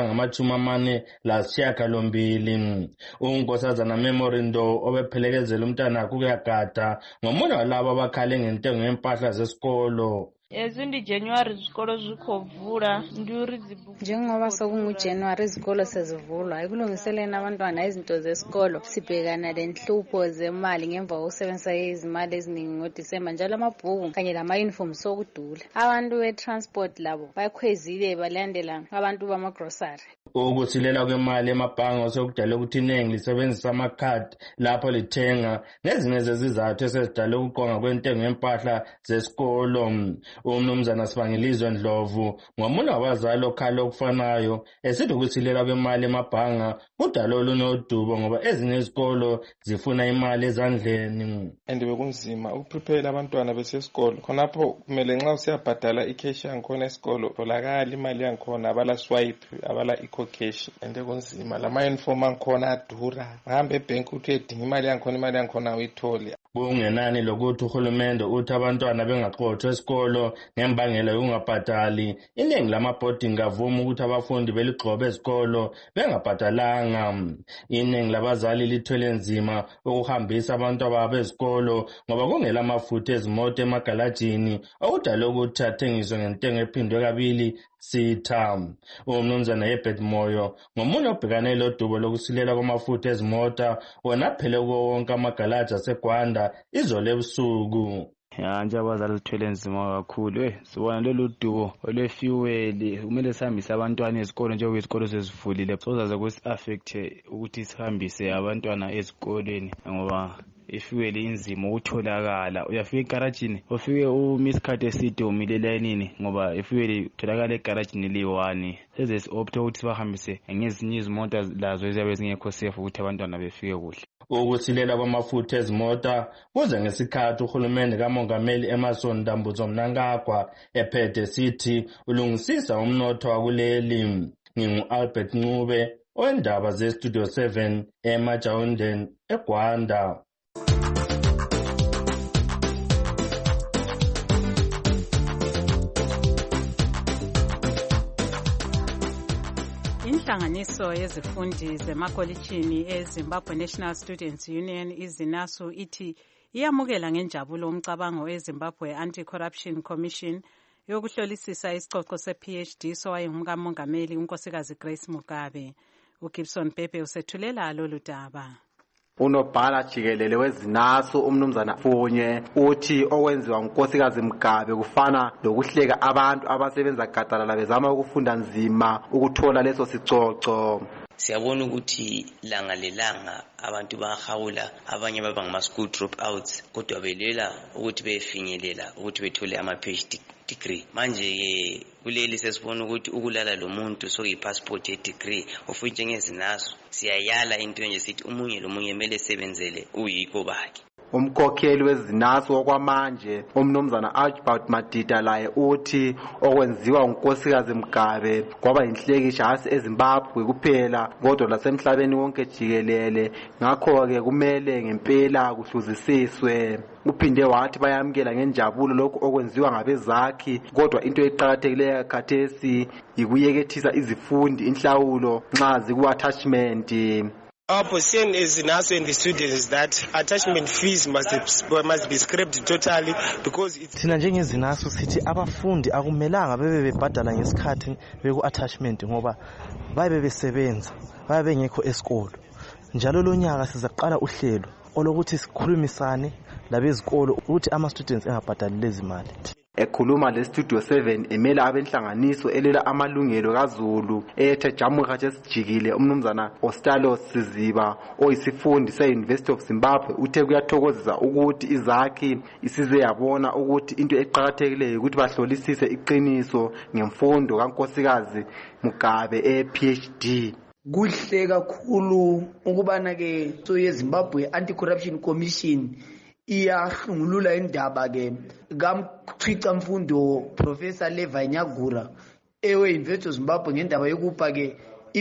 $48. Unkosazana Memorindo obephelekezela umntana kuyagada ngomunye walabo abakhale ngentengo yempahla zesikolo. Ezindi January izikolo zikhovula nduri zibuku. Njengoba sokunguJanuary izikolo sezivulwa ekulungiseleni abantwana izinto zesikolo sibhekana lenhlupho zemali ngemva kokusebenzisa izimali eziningi ngoDisemba njalo amabhuku kanye lama-uniform sokudula. Abantu be-transport labo bakhwezile balandela abantu bama-grocery. Ukusilela kwemali emabhanga sokudala ukuthi iningi lisebenzisa amakhadi lapho lithenga nezinye zezizathu esezidala ukuqonga kwentengo yempahla zesikolo. Umnumzana Sibangilizwe Ndlovu ngomunye wabazali okhala okufanayo esithi ukusilela kwemali emabhanga kudala olunodubo ngoba ezinye izikolo zifuna imali ezandleni. Endibe kunzima ukuprepare abantwana besesikolo khonapho kumele nxa usiyabhadala icash yangikhona esikolo tholakala imali yangikhona abala swipe abala eco cash ende kunzima lama uniform angikhona adura ngahambe ebank uthi edinga imali yangikhona uyithole. Kungenani lokuthi uhulumende uthi abantwana bengaxothwa esikolo ngembangela yokungabhadali. Iningi lama-boarding avuma ukuthi abafundi beligxobe esikolo bengabhadalanga. Iningi labazali lithwele nzima ukuhambisa abantu ababo esikolo ngoba kungela amafutha ezimoto emagalajini okudala ukuthi athengiswe ngentengo ephindwe kabili sitha. Umnumzana Herbert Moyo ngomunye obhekane lodubo lokusilela kwamafutha ezimota wona phele kuwo wonke amagalaji aseGwanda izolo ebusuku. Nje abazali lithwele nzima kakhulu sibona lolu dubo olwefuel kumele sihambise abantwana ezikolo njengoba izikolo sezivulile sozaze kusi-affecte ukuthi sihambise abantwana ezikolweni ngoba ifuel inzima ukutholakala. Uyafika egarajini ufike uma isikhathi eside umile elayinini ngoba ifuel itholakala egarajini liyi-1. Seze si-opte ukuthi sibahambise ngezinye izimota lazo eziyabe zingekho safe ukuthi abantwana befike kuhle. Ukusilela kwamafutha ezimota kuze ngesikhathi uhulumende kamongameli Emmerson Dambudzo Mnangagwa ephethe sithi ulungisisa umnotho wakuleli. Ngingu-Albert Ncube oyindaba ze-Studio 7 eMajawundeni eGwanda. Inhlanganiso yezifundi zemakolitshini eZimbabwe National Students Union izinasu ithi iyamukela ngenjabulo umcabango eZimbabwe Anti-Corruption Commission yokuhlolisisa isicoco se-PhD sowayengumkamongameli unkosikazi Grace Mugabe. uGibson Pepe usethulela lolu daba. Unobhala jikelele wezinaso umnumzana Funye uthi okwenziwa ngunkosikazi Mugabe kufana lokuhleka abantu abasebenza gadalala bezama ukufunda nzima ukuthola leso sicoco. Siyabona ukuthi langa lelanga abantu bahawula, abanye baba ngama-school dropouts kodwa belela ukuthi befinyelela ukuthi bethole ama-PhD degree. Manje kuleli sesibona ukuthi ukulala lo muntu sokuyi-passport ye-degree ufuthi ngezinaso. Siyayala into nje sithi umunye lomunye kumele sebenzele uyiko bakhe. Umkhokheli wezinaso okwamanje umnumzana Archibald Madida laye uthi okwenziwa unkosikazi Mugabe kwaba inhlekisha hasi eZimbabwe kuphela kodwa lasemhlabeni wonke jikelele, ngakho ke kumele ngempela kuhluzisiswe. Uphinde wathi bayamkela ngenjabulo lokho okwenziwa ngabezakhi kodwa into eqhakathekileyo khathesi ikuyekethisa izifundi inhlawulo nxa ziku-attachment. Our position is now in the students is that attachment fees must be scrapped totally because thina njengezinaso sithi abafundi akumelanga bebe bebhadala ngesikhathi beku-attachment ngoba babe besebenza babe bengekho esikolo. Njalo lo nyaka sizaqala uhlelo olokuthi sikhulumisane labezikolo ukuthi ama-students engabhadali lezi mali. Ekhuluma le-Studio 7 emela abenhlanganiso elela amalungelo kaZulu ethe jamuka sesijikile umnumzana Ostalos Siziba oyisifundi se-University of Zimbabwe uthe kuyathokozisa ukuthi izakhi isize yabona ukuthi into eqhakathekileyo ukuthi bahlolisise iqiniso ngemfundo kankosikazi Mugabe e-PhD. Kuhle kakhulu ukubana ke yeZimbabwe Anti-Corruption Commission iyahlungulula indaba ke kamchitha mfundo Professor Levi Nyagura ewe-University of Zimbabwe ngendaba yokupha ke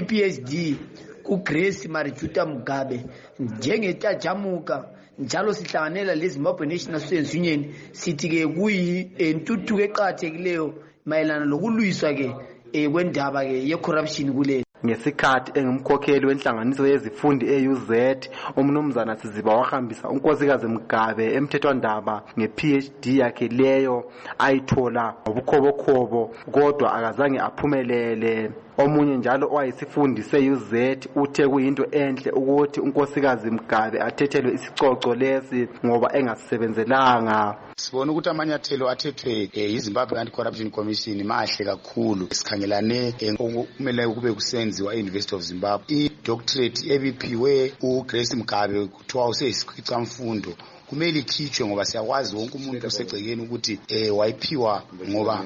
i-PhD kuGrace Marijuta Mugabe njengetajamuka. Njalo sihlanganela leZimbabwe National Students Union sithi ke kuyintuthuko eqhakathekileyo mayelana lokulwiswa ke kwendaba ke ye-corruption kuleli. Ngesikhathi engumkhokheli wenhlanganiso yezifundi e-UZ umnumzana Siziba wahambisa unkosikazi Mugabe emthethwandaba nge-PhD yakhe leyo ayithola ngobukhobokhobo kodwa akazange aphumelele. Omunye njalo owayisifundi se-UZ uthe kuyinto enhle ukuthi unkosikazi Mugabe athethelwe isicoco lesi ngoba engasisebenzelanga. Sibona ukuthi amanyathelo athethwe yiZimbabwe Anti-Corruption Commission mahle kakhulu. Sikhangelane okumele kube kusenziwa e-University of Zimbabwe i-doctorate ebiphiwe uGrace Mugabe kuthiwa useyisikhwica mfundo kumele ikhitshwe ngoba siyakwazi wonke umuntu usegcekeni ukuthi wayiphiwa ngoba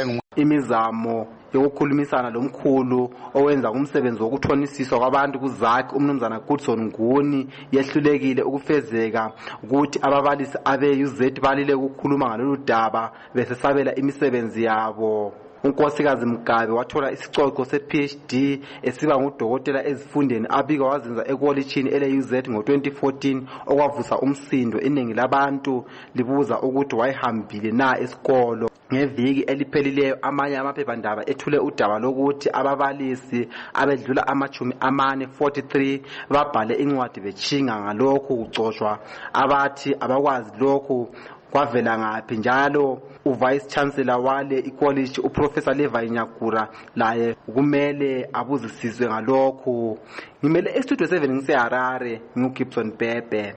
imizamo yokukhulumisana lomkhulu owenza umsebenzi wokuthonisiswa kwabantu kuzakhi umnumzana Goodson Nguni yehlulekile ukufezeka ukuthi ababalisi abe-UZ balile ukukhuluma ngalolu daba besesabela imisebenzi yabo. Unkosikazi Mugabe wathola isicoco se-PhD esiba ngudokotela ezifundeni abika wazenza ekolitshini ele-UZ ngo-2014 okwavusa umsindo. Iningi labantu libuza ukuthi wayehambile na esikolo. Ngeviki eliphelileyo amanye amaphephandaba ethule udaba lokuthi ababalisi abedlula ama-43 babhale incwadi bechinga ngalokhu kucotshwa abathi abakwazi lokhu kwavela ngaphi. Njalo uvice chancellor wale icollege uprofessor Levi Nyagura laye kumele abuzisizwe ngalokhu. Ngimele e-Studio 7 ngiseHarare nguGibson Pepe.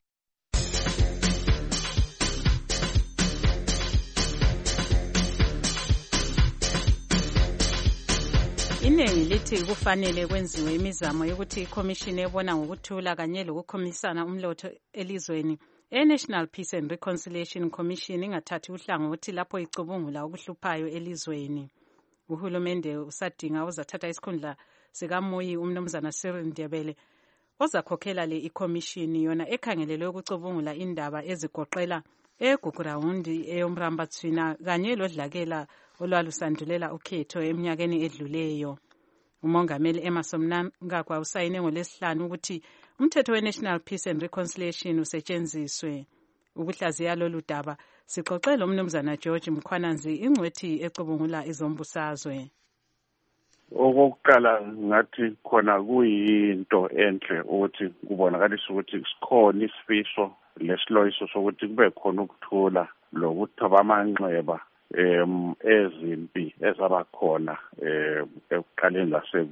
Iningi lithi kufanele kwenziwe imizamo yokuthi ikhomishini ebona ngokuthula kanye lokukhomisana umlotho elizweni National Peace and Reconciliation Commission ingathathi uhlangothi lapho icubungula okuhluphayo elizweni. Uhulumende usadinga uzathatha isikhundla sikaMoyi umnumzana Cyril Ndebele ozakhokhela le ikomishini yona ekhangelelwe ukucubungula indaba ezigoqela eGugurawundi eyomrambathwina kanye lodlakela olwalusandulela ukhetho eminyakeni edluleyo. Umongameli Emmerson Mnangagwa usayine ngoLwesihlanu ukuthi umthetho we-National Peace and Reconciliation usetshenziswe. Ukuhlaziya lolu daba sixoxele umnumzana George Mkhwananzi ingcwethi ecubungula izombusazwe. Okokuqala ngathi khona kuyinto enhle ukuthi kubonakalisa ukuthi sikhona isifiso lesiloyiso sokuthi kube khona ukuthula lokuthaba amanxeba ezimpi ezaba khona ekuqaleni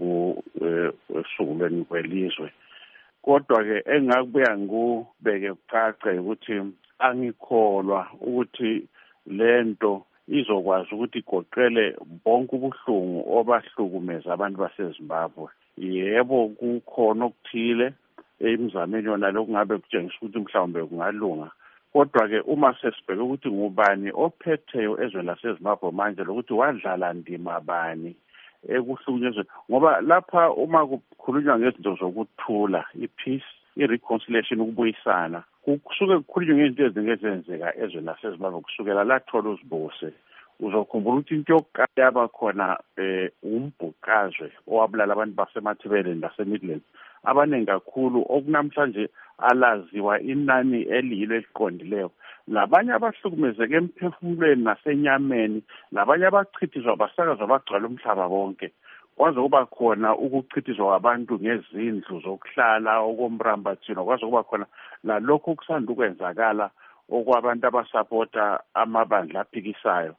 lasekusukulweni kwelizwe. Kodwa ke engakubuya ngubeke kucace ukuthi angikholwa ukuthi lento izokwazi ukuthi igoqele bonke ubuhlungu obahlukumeza abantu baseZimbabwe. Yebo kukhona okuthile emizameni yona lokungabe kutshengisa ukuthi mhlawumbe kungalunga. Kodwa ke uma sesibheka ukuthi ngubani ophetheyo ezweni laseZimbabwe manje lokuthi wadlala ndima bani ekuhlukunyezweni, ngoba lapha uma kukhulunywa ngezinto zokuthula, ipeace, ireconciliation, ukubuyisana, kusuke kukhulunywa ngezinto ezingezenzeka ezweni laseZimbabwe kusukela lathola uzibuse. Uzokhumbula ukuthi into yokuqala yabakhona umbhuqazwe owabulala abantu basemathebeleni laseMidlands abaningi kakhulu okunamhlanje alaziwa inani eliyilo eliqondileyo. Labanye abahlukumezeke emphefumulweni nasenyameni, labanye abachithizwa basakazwa bagcwala umhlaba bonke. Kwaze kuba khona ukuchithizwa kwabantu ngezindlu zokuhlala okomrambathino, kwaze kuba khona lalokho kusanda ukwenzakala okwabantu abasapota amabandla aphikisayo.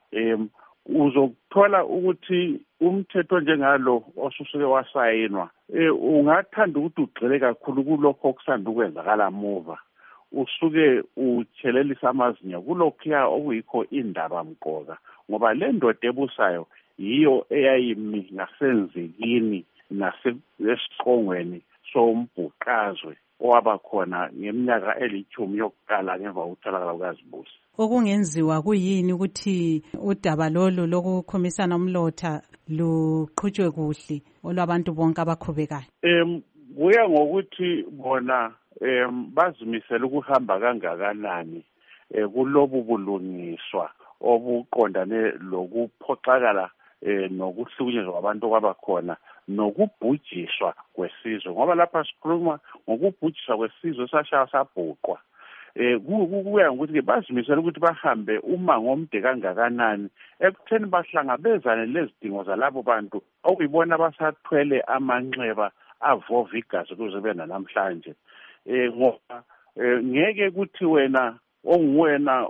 Uzokuthola ukuthi umthetho njengalo osusuke wasayinwa ungathanda ukuthi ugxile kakhulu kulokho okusanda ukwenzakala muva, usuke uchelelisa amazinyo kulokhuya okuyikho indaba mqoka, ngoba le ndoda ebusayo yiyo eyayimi ngasenzikini nasesiqongweni sombhuqazwe owaba khona ngeminyaka elithumi yokuqala ngemva kokutholakala kukaZibusa. Okungenziwa kuyini ukuthi udaba lolu lokukhomisana umlotha luqhutshwe kuhle olwabantu bonke abakhubekayo? Kuya ngokuthi bona bazimisela ukuhamba kangakanani kulobu bulungiswa obuqondane lokuphoxakala nokuhlukunyezwa kwabantu kwabakhona nokubhujiswa kwesizwe, ngoba lapha sikhuluma ngokubhujiswa kwesizwe sashaya sabhuqwa. Kuya ngokuthi bazimisela ukuthi bahambe umango omde kangakanani ekutheni bahlangabezane lezidingo zalabo bantu okuyibona basathwele amanxeba avova igazi kuze bena namhlanje. Ngoba ngeke ukuthi wena onguwena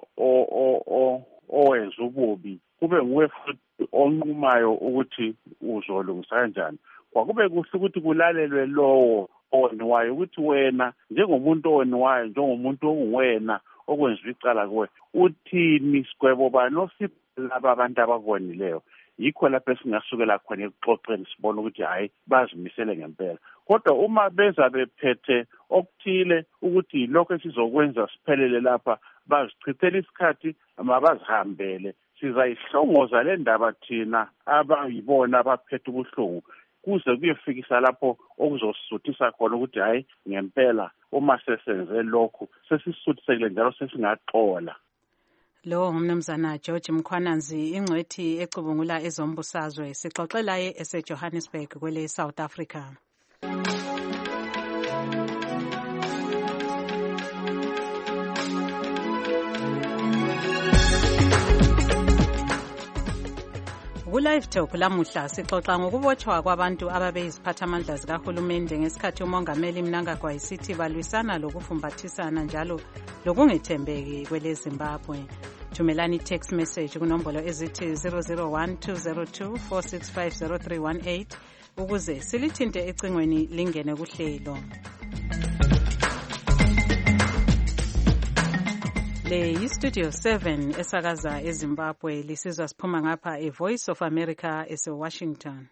owenza ububi kube nguwe futhi onqumayo ukuthi uzolungisa kanjani. Kwakube kuhle ukuthi kulalelwe lowo oniwayo ukuthi wena njengomuntu oniwayo, njengomuntu onguwena okwenziwa icala kuwe, uthini sigwebo bani osiphelaba abantu abakonileyo. Yikho lapho esingasukela khona ekuxoxeni sibona ukuthi hayi bazimisele ngempela. Kodwa uma beza bephethe okuthile ukuthi lokho esizokwenza siphelele lapha, bazichithela isikhathi mabazihambele, sizayihlongoza le ndaba thina abayibona abaphethe ubuhlungu kuze kuyefikisa lapho okuzosisuthisa khona ukuthi hayi ngempela uma sesenze lokhu sesisuthisekile njalo sesingaxola. Lo ngumnumzana George Mkhwananzi ingcwethi ecubungula ezombusazwe, sixoxela eseJohannesburg kwele South Africa. Ku-Live Talk lamuhla sixoxa ngokubotshwa kwabantu ababeyiziphathamandla zikahulumende ngesikhathi umongameli Mnangagwa isithi balwisana lokufumbathisana njalo lokungethembeki kwele Zimbabwe. Thumelani text message kunombolo ezithi 001-202-465-0318 ukuze silithinte ecingweni lingene kuhlelo. Le yiStudio 7 esakaza eZimbabwe, lisizwa siphuma ngapha eVoice of America eseWashington.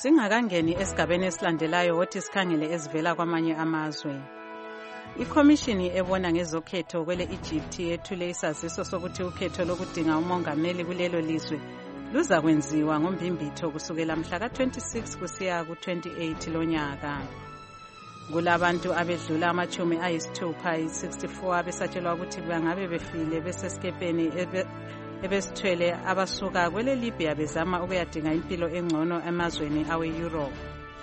Singakangeni esigabeni esilandelayo wothi sikhangele ezivela kwamanye amazwe. Ikhomishini ebona ngezokhetho kwele Egypt yethule isaziso sokuthi ukhetho lokudinga umongameli kulelo lizwe luza kwenziwa ngombimbitho kusukela mhla ka-26 kusiya ku-28 lonyaka. Kulabantu abedlula amachumi ayisithupha 64 besatshelwa ukuthi bangabe befile besesikepeni ebesithwele abasuka kwele Libya bezama ukuyadinga impilo engcono emazweni awe-Europe.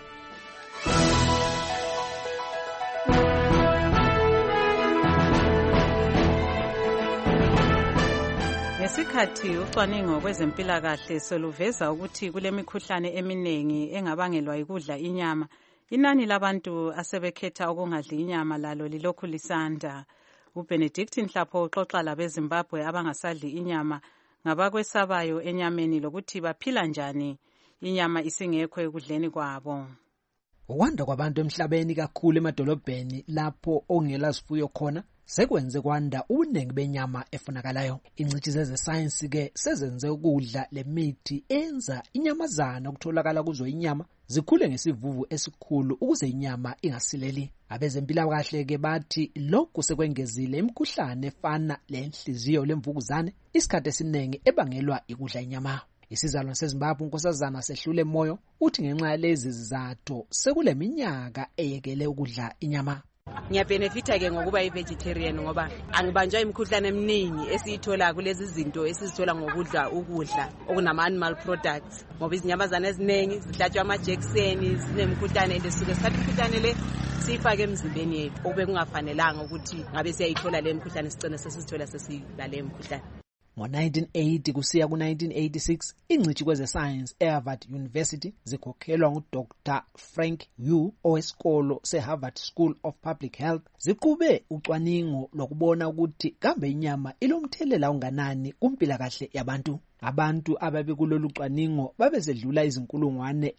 Ngesikhathi ucwaningo kwezempilakahle soluveza ukuthi kulemikhuhlane eminingi engabangelwa yikudla inyama, inani labantu asebekhetha ukungadli inyama lalo lilokhu lisanda. uBenedict Nhlapho uxoxa labeZimbabwe abangasadli inyama ngabakwesabayo enyameni lokuthi baphila njani inyama isingekho ekudleni kwabo. Ukwanda kwabantu emhlabeni kakhulu emadolobheni lapho okungela sifuyo khona sekwenze kwanda ubuningi benyama efunakalayo. Ingcitshi zesayensi ke sezenze ukudla lemithi enza inyamazana ukutholakala kuzo inyama zikhule ngesivuvu esikhulu ukuze inyama ingasileli. Abezempilakahle ke bathi lokhu sekwengezile imikhuhlane efana lenhliziyo lemvukuzane isikhathi esiningi ebangelwa ikudla inyama. Isizalwane seZimbabwe unkosazana Sehlule Moyo uthi ngenxa yalezi zizathu sekule minyaka eyekele ukudla inyama. Ngiyabenefita ke ngokuba i-vegetarian ngoba angibanjwa imikhuhlane eminingi esiyithola kulezi zinto esizithola ngokudla ukudla okunama-animal products ngoba izinyamazana eziningi zihlatshwa amajekiseni zinemikhuhlane and suke sithatha imikhuhlane le siyifake emzimbeni yethu okube kungafanelanga ukuthi ngabe siyayithola le mikhuhlane sigcine sesizithola sesilale mikhuhlane. Ngo-1980 kusiya ku-1986 ingcitshi kwezesayensi eHarvard University zikhokhelwa nguDr. Frank Yu owesikolo seHarvard School of Public Health ziqhube ucwaningo lokubona ukuthi kambe inyama ilomthelela unganani kumpilakahle yabantu. Abantu ababekulolu cwaningo babesedlula izinkulungwane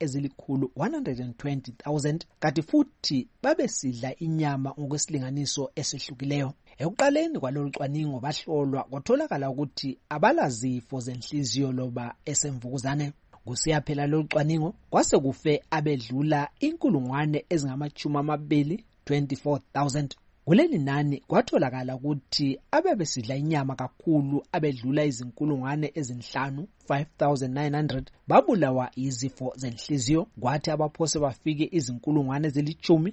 ezili-120,000 kanti futhi babesidla inyama ngokwesilinganiso esihlukileyo. Ekuqaleni kwalolu cwaningo bahlolwa kwatholakala ukuthi abalazifo zenhliziyo loba esemvukuzane. Kusiya phela lolu cwaningo kwase kufe abedlula inkulungwane ezingama-20, 24,000. Kuleli nani kwatholakala ukuthi abebesidla inyama kakhulu abedlula izinkulungwane ezinhlanu 5,900 babulawa izifo zenhliziyo, kwathi abaphose bafike izinkulungwane ezili-10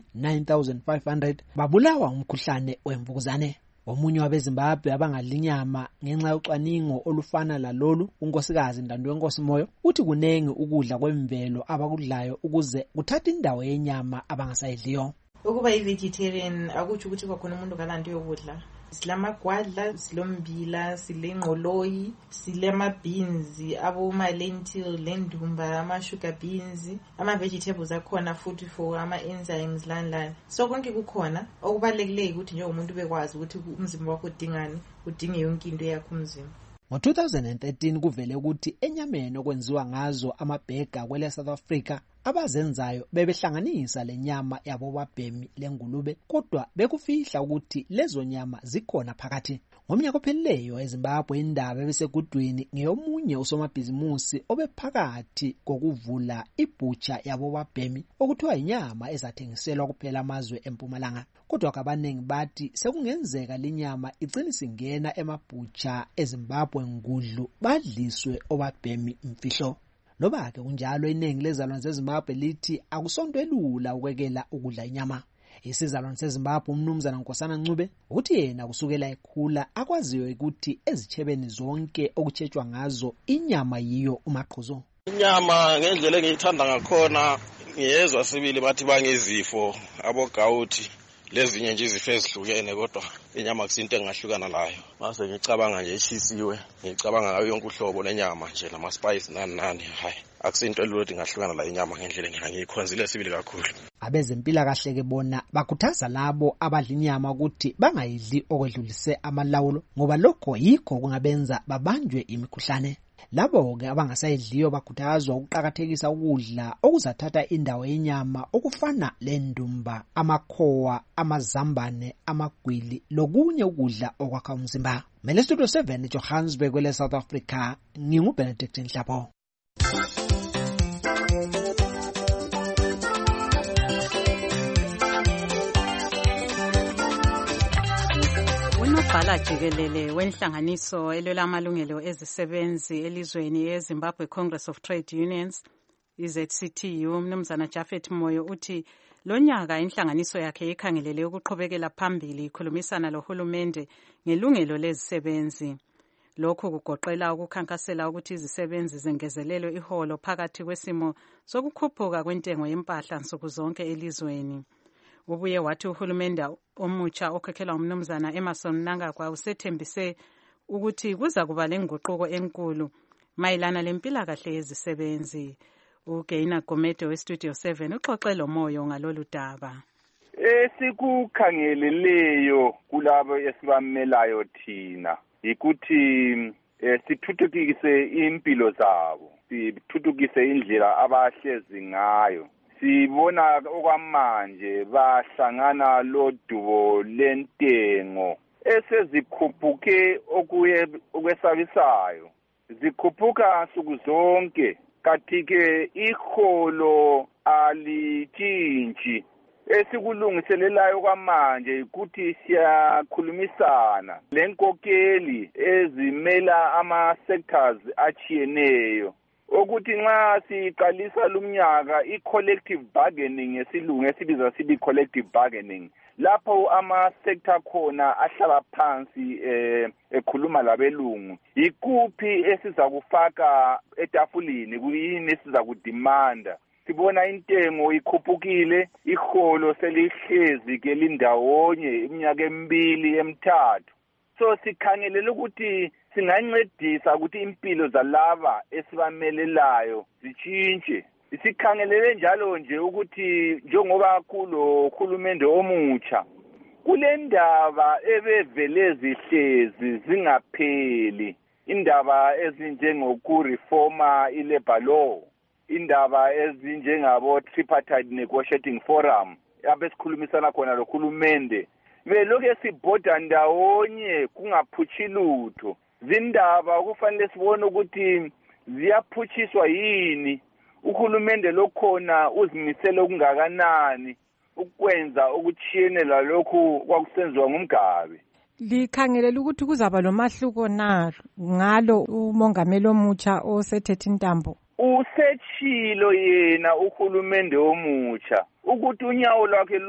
9,500 babulawa umkhuhlane wemvukuzane. Omunye wabeZimbabwe abangadli inyama ngenxa yocwaningo olufana lalolu unkosikazi Ndandwenkosi Moyo uthi kunengi ukudla kwemvelo abakudlayo ukuze kuthathe indawo yenyama abangasayidliyo. Ukuba i-vegetarian akutsho ukuthi kwakhona umuntu kalanto yokudla. Silamagwadla, silombila, silengqoloyi, silama-beans, aboma-lentil, lendumba, ama-sugar beans, ama-vegetables akhona futhi for ama-enzymes lani. So konke kukhona okubalulekile ukuthi njengomuntu bekwazi ukuthi umzimba wakho udingani, udinge yonke into yakho umzimba. Ngo-2013 kuvele ukuthi enyameni okwenziwa ngazo amabhega kwele South Africa abazenzayo bebehlanganisa lenyama yabobabhemi lengulube kodwa bekufihla ukuthi lezo nyama zikhona phakathi. Ngomnyaka ophelileyo eZimbabwe indaba ebesegudwini ngeyomunye usomabhizimusi obephakathi kokuvula ibhutsha yabobabhemi okuthiwa inyama ezathengiselwa kuphela amazwe empumalanga. Kodwa abaningi bathi sekungenzeka linyama igcine singena emabhutsha eZimbabwe ngudlu badliswe obabhemi imfihlo. Loba ke kunjalo iningi lezalwane zeZimbabwe lithi akusonto elula ukwekela ukudla inyama. Isizalwane seZimbabwe umnumzana Nkosana Ncube uthi yena kusukela ekhula akwaziyo ukuthi ezichebeni zonke okuthetshwa ngazo inyama yiyo umaqhuzo. Inyama ngendlela engiyithanda ngakhona ngiyezwa sibili bathi bangezifo abogawuthi lezinye nje izifo ezihlukene kodwa inyama akusinto engahlukana layo. Mase ngicabanga nje eshisiwe, ngicabanga ngayo yonke uhlobo lenyama nje nama spice nani hayi akusinto elulodwa ingahlukana la inyama ngendlela ngiyikhonzile sibili kakhulu. Abezempilakahle ke bona bakhuthaza labo abadla inyama ukuthi bangayidli okwedlulise amalawulo ngoba lokho yikho kungabenza babanjwe imikhuhlane. Labo ke abangasayidliyo bakhuthazwa ukuqhakathekisa ukudla okuzathatha indawo yenyama okufana lendumba, amakhowa, amazambane, amagwili lokunye ukudla okwakha umzimba. Mele Studio 7 eJohannesburg kwele South Africa, nginguBenedict Nhlapho. Unobhala jikelele wenhlanganiso elwela amalungelo ezisebenzi elizweni yeZimbabwe Congress of Trade Unions iZCTU Mnumzana Japhet Moyo uthi lonyaka inhlanganiso yakhe ikhangelele ukuqhubekela phambili ikhulumisana lohulumende ngelungelo lezisebenzi. Lokhu kugoqela ukukhankasela ukuthi izisebenzi zengezelelwe iholo phakathi kwesimo sokukhuphuka kwentengo yempahla nsuku zonke elizweni. Ubuye wathi uhulumende omutsha okhokhelwa umnumzana Emerson Mnangagwa usethembise ukuthi kuza kuba lenguquko enkulu mayelana lempilakahle yezisebenzi. uGaina Gomede weStudio 7 uxoxe lomoyo ngalolu daba. Esikukhangeleleyo kulabo esibamelayo thina ukuthi sithuthukise impilo zabo, sithuthukise indlela abahlezi ngayo. Sibona okwamanje bahlangana lodubo lentengo esezikhuphuke okwesabisayo, zikhuphuka nsuku zonke. Kathi-ke iholo alitshintshi. Esikulungiselelayo kwamanje ukuthi siyakhulumisana lenkokeli ezimela ama-sectors achiyeneyo ukuthi nxa siqalisa lumnyaka i-collective bargaining ngesilungu esibiza sibi collective bargaining, lapho ama-sector khona ahlala phansi ekhuluma labelungu yikuphi esizakufaka etafuleni, kuyini esizakudimanda. Sibona intengo ikhuphukile, iholo selihlezi ke lindawonye iminyaka emibili emithathu. So sikhangelele ukuthi singancedisa ukuthi impilo zalaba esibamelelayo zitshintshe. Sikhangelele njalo nje ukuthi njengoba kulo hulumende omutsha kule ndaba ebevele zihlezi zingapheli, indaba ezinjengokureforma i-labor law, indaba ezinjengabo tripartite negotiating forum abesikhulumisana khona lohulumende, beloke sibhoda ndawonye kungaphuthi lutho. Zindaba kufanele sibone ukuthi ziyaphutshiswa yini, uhulumende lokhona uzimisele okungakanani ukwenza ukuchiyene lalokhu kwakusenziwa ngumgabe. Likhangelela ukuthi kuzaba lomahluko na ngalo umongameli omutsha osethethe intambo? Usetshilo yena uhulumende omutsha ukuthi unyawo lwakhe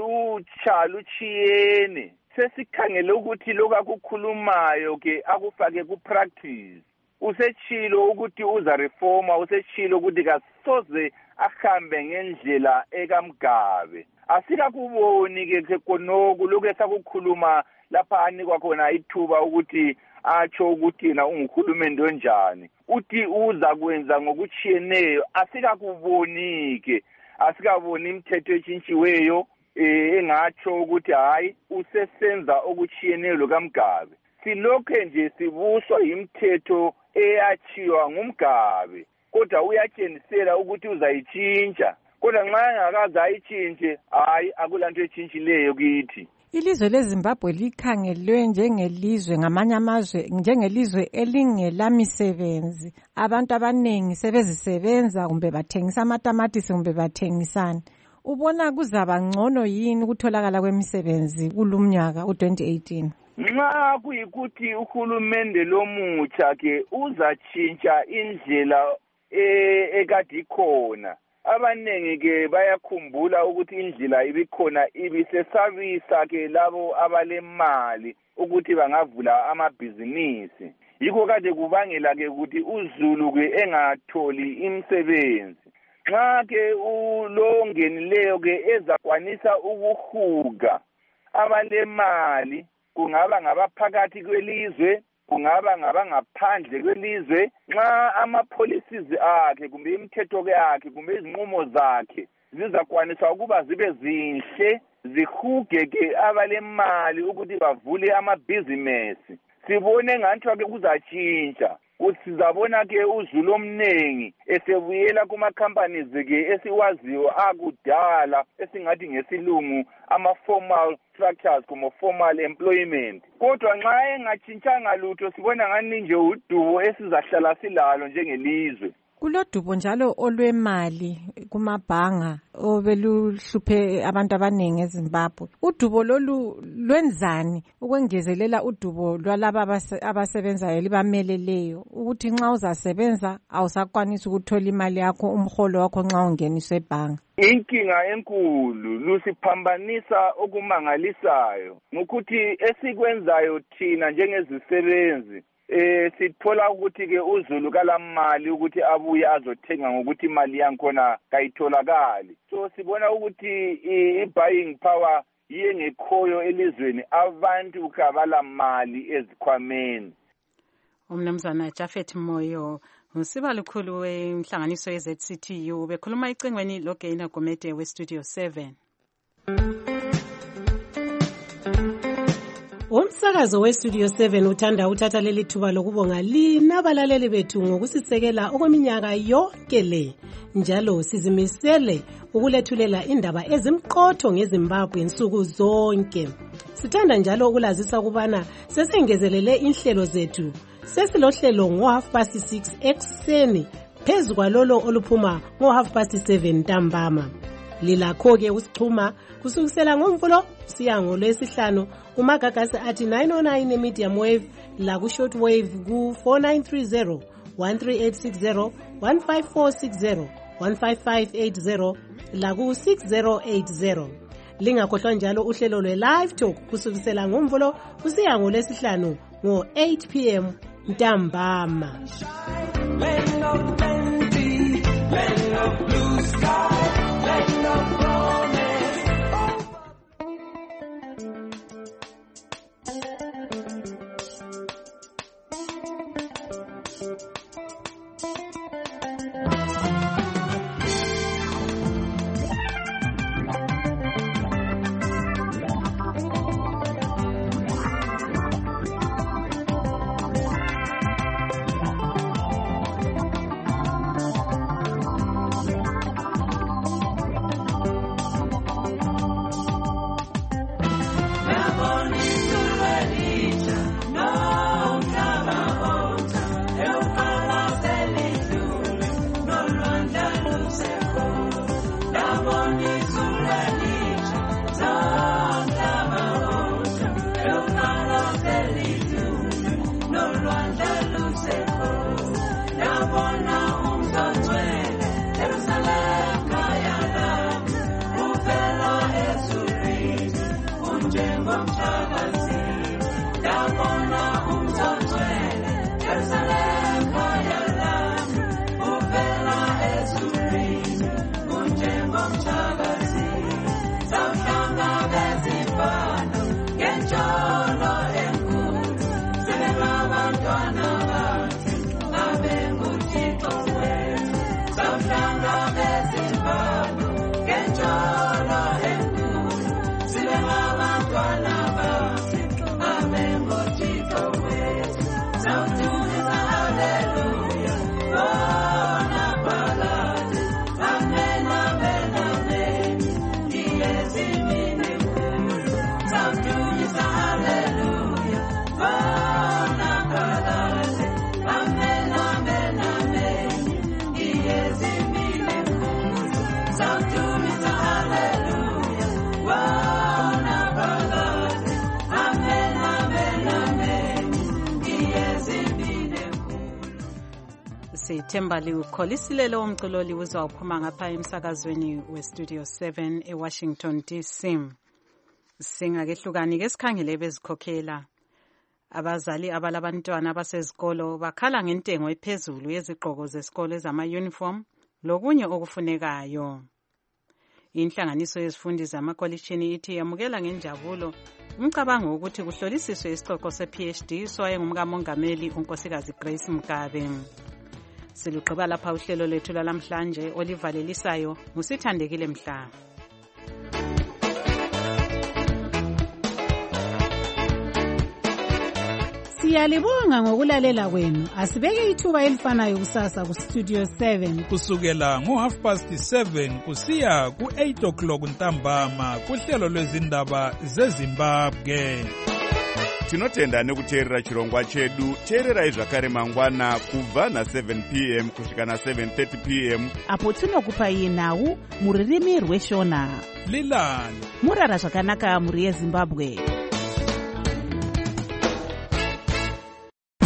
luchiyene. Sesikhangele ukuthi lokho akukhulumayo ke akufake ku-practice. Usetshilo ukuthi uza reforma, usetshilo ukuthi kasoze ahambe ngendlela ekamgabe. Asikakuboni ke konoku lokho esakukhuluma lapha anikwa khona ithuba ukuthi atsho ukuthi yena unguhulumende onjani. Uthi uza kwenza ngokuchiyeneyo, asikakuboni ke. Asikaboni imithetho etshintshiweyo engatsho ukuthi hayi usesenza okuchiyeneyo lokamgabe. Silokhe nje sibuswa imithetho eyachiwa ngumgabe, kodwa uyatshengisela ukuthi uzayitshintsha. Kodwa nxa engakaze ayitshintshe, hayi akulanto etshintshileyo kithi. Ilizwe leZimbabwe likhangelwe njengelizwe ngamanye amazwe njengelizwe elingelamisebenzi. Abantu abanengi sebezisebenza kumbe bathengisa amatamatisi kumbe bathengisana. Ubona kuzaba ngcono yini ukutholakala kwemisebenzi kulumnyaka u2018? Nxa kuyikuthi uhulumende lomutsha ke uzatshintsha indlela ekade ikhona. Abanengi ke bayakhumbula ukuthi indlela ibikhona ibisesabisa ke labo abalemali ukuthi bangavula amabhizinisi. Yikho kade kubangela ke ukuthi uZulu ke engatholi imisebenzi. Nxa ke ulongenileyo ke ezakwanisa ukuhuga abalemali, kungaba ngabaphakathi kwelizwe, kungaba ngabangaphandle kwelizwe, nxa ama-policies akhe kumbe imithetho yakhe kumbe izinqumo zakhe zizakwanisa ukuba zibe zinhle, zihuge ke abalemali ukuthi bavule amabhizinesi. Sibone nganthi ke kuzatshintsha. Sizabona ke uZulu omningi esebuyela kuma-companies ke esiwaziyo akudala esingathi ngesilungu ama-formal structures kuma formal employment. Kodwa nxa engatshintshanga lutho sibona ngani nje udubo esizahlala silalo njengelizwe. Kulodubo njalo olwemali kumabhanga obeluhluphe abantu abaningi eZimbabwe. Udubo lolu lwenzani ukwengezelela udubo lwalaba abasebenzayo libameleleyo ukuthi nxa uzasebenza awusakwanisi ukuthola imali yakho umholo wakho nxa ungeniswa ebhanga? Inkinga enkulu lusiphambanisa okumangalisayo ngokuthi esikwenzayo thina njengezisebenzi sithola ukuthi ke uzulu kalamali ukuthi abuye azothenga ngokuthi imali yankhona kayitholakali. So sibona ukuthi i-buying power yengekhoyo elizweni, abantu kabala mali ezikhwameni. Umnumzana Jafet Moyo usiba lukhulu wenhlanganiso ye-ZCTU bekhuluma icingweni loGainer Gumede we-Studio 7. Umsakazo we-Studio 7 uthanda uthatha leli thuba lokubonga lina abalaleli bethu ngokusisekela okweminyaka yonke le. Njalo sizimisele ukulethulela indaba ezimqotho ngeZimbabwe nsuku zonke. Sithanda njalo ukulazisa ukubana sesengezelele inhlelo zethu. Sesilohlelo ngo6:30 ekseni phezu kwalolo oluphuma ngo7:30 ntambama. Lilakho-ke usixhuma kusukisela ngoMvulo siya ngoLwesihlanu umagagasi athi 909 medium wave la ku short wave ku 4930 13860 15460 15580 la ku 6080. Lingakhohlwa njalo uhlelo lwe-live talk kusukisela ngoMvulo kusiya ngoLwesihlanu ngo8 p.m. ntambama. Land of plenty, land of blue sky, land of promise. Themba liwukholisile lo umculo liwuzwa uphuma ngapha emsakazweni we-Studio 7 eWashington DC. Singakehlukani ke sikhangele bezikhokhela. Abazali abalabantwana abasezikolo bakhala ngentengo ephezulu yezigqoko zesikolo ezama-uniform lokunye okufunekayo. Inhlanganiso yezifundi zamakolishini ithi yamukela ngenjabulo umcabango ukuthi kuhlolisiswe isicoco se-PhD sowayenguMkamongameli uNkosikazi Grace Mugabe. Siluqaba lapha uhlelo lethu lalamhlanje olivalelisayo ngusithandekile Mhlaba. Siyalibonga ngokulalela kwenu. Asibeke ithuba elifanayo kusasa ku Studio 7 kusukela ngo7:30 kusiya ku8 o'clock ntambama kuhlelo lwezindaba zeZimbabwe. tinotenda nekuteerera chirongwa chedu. teererai zvakare mangwana kubva na7 p.m. kusvika na7:30 p.m. apo tinokupai nhau mururimi rweshona. Lilani murara zvakanaka muri yeZimbabwe.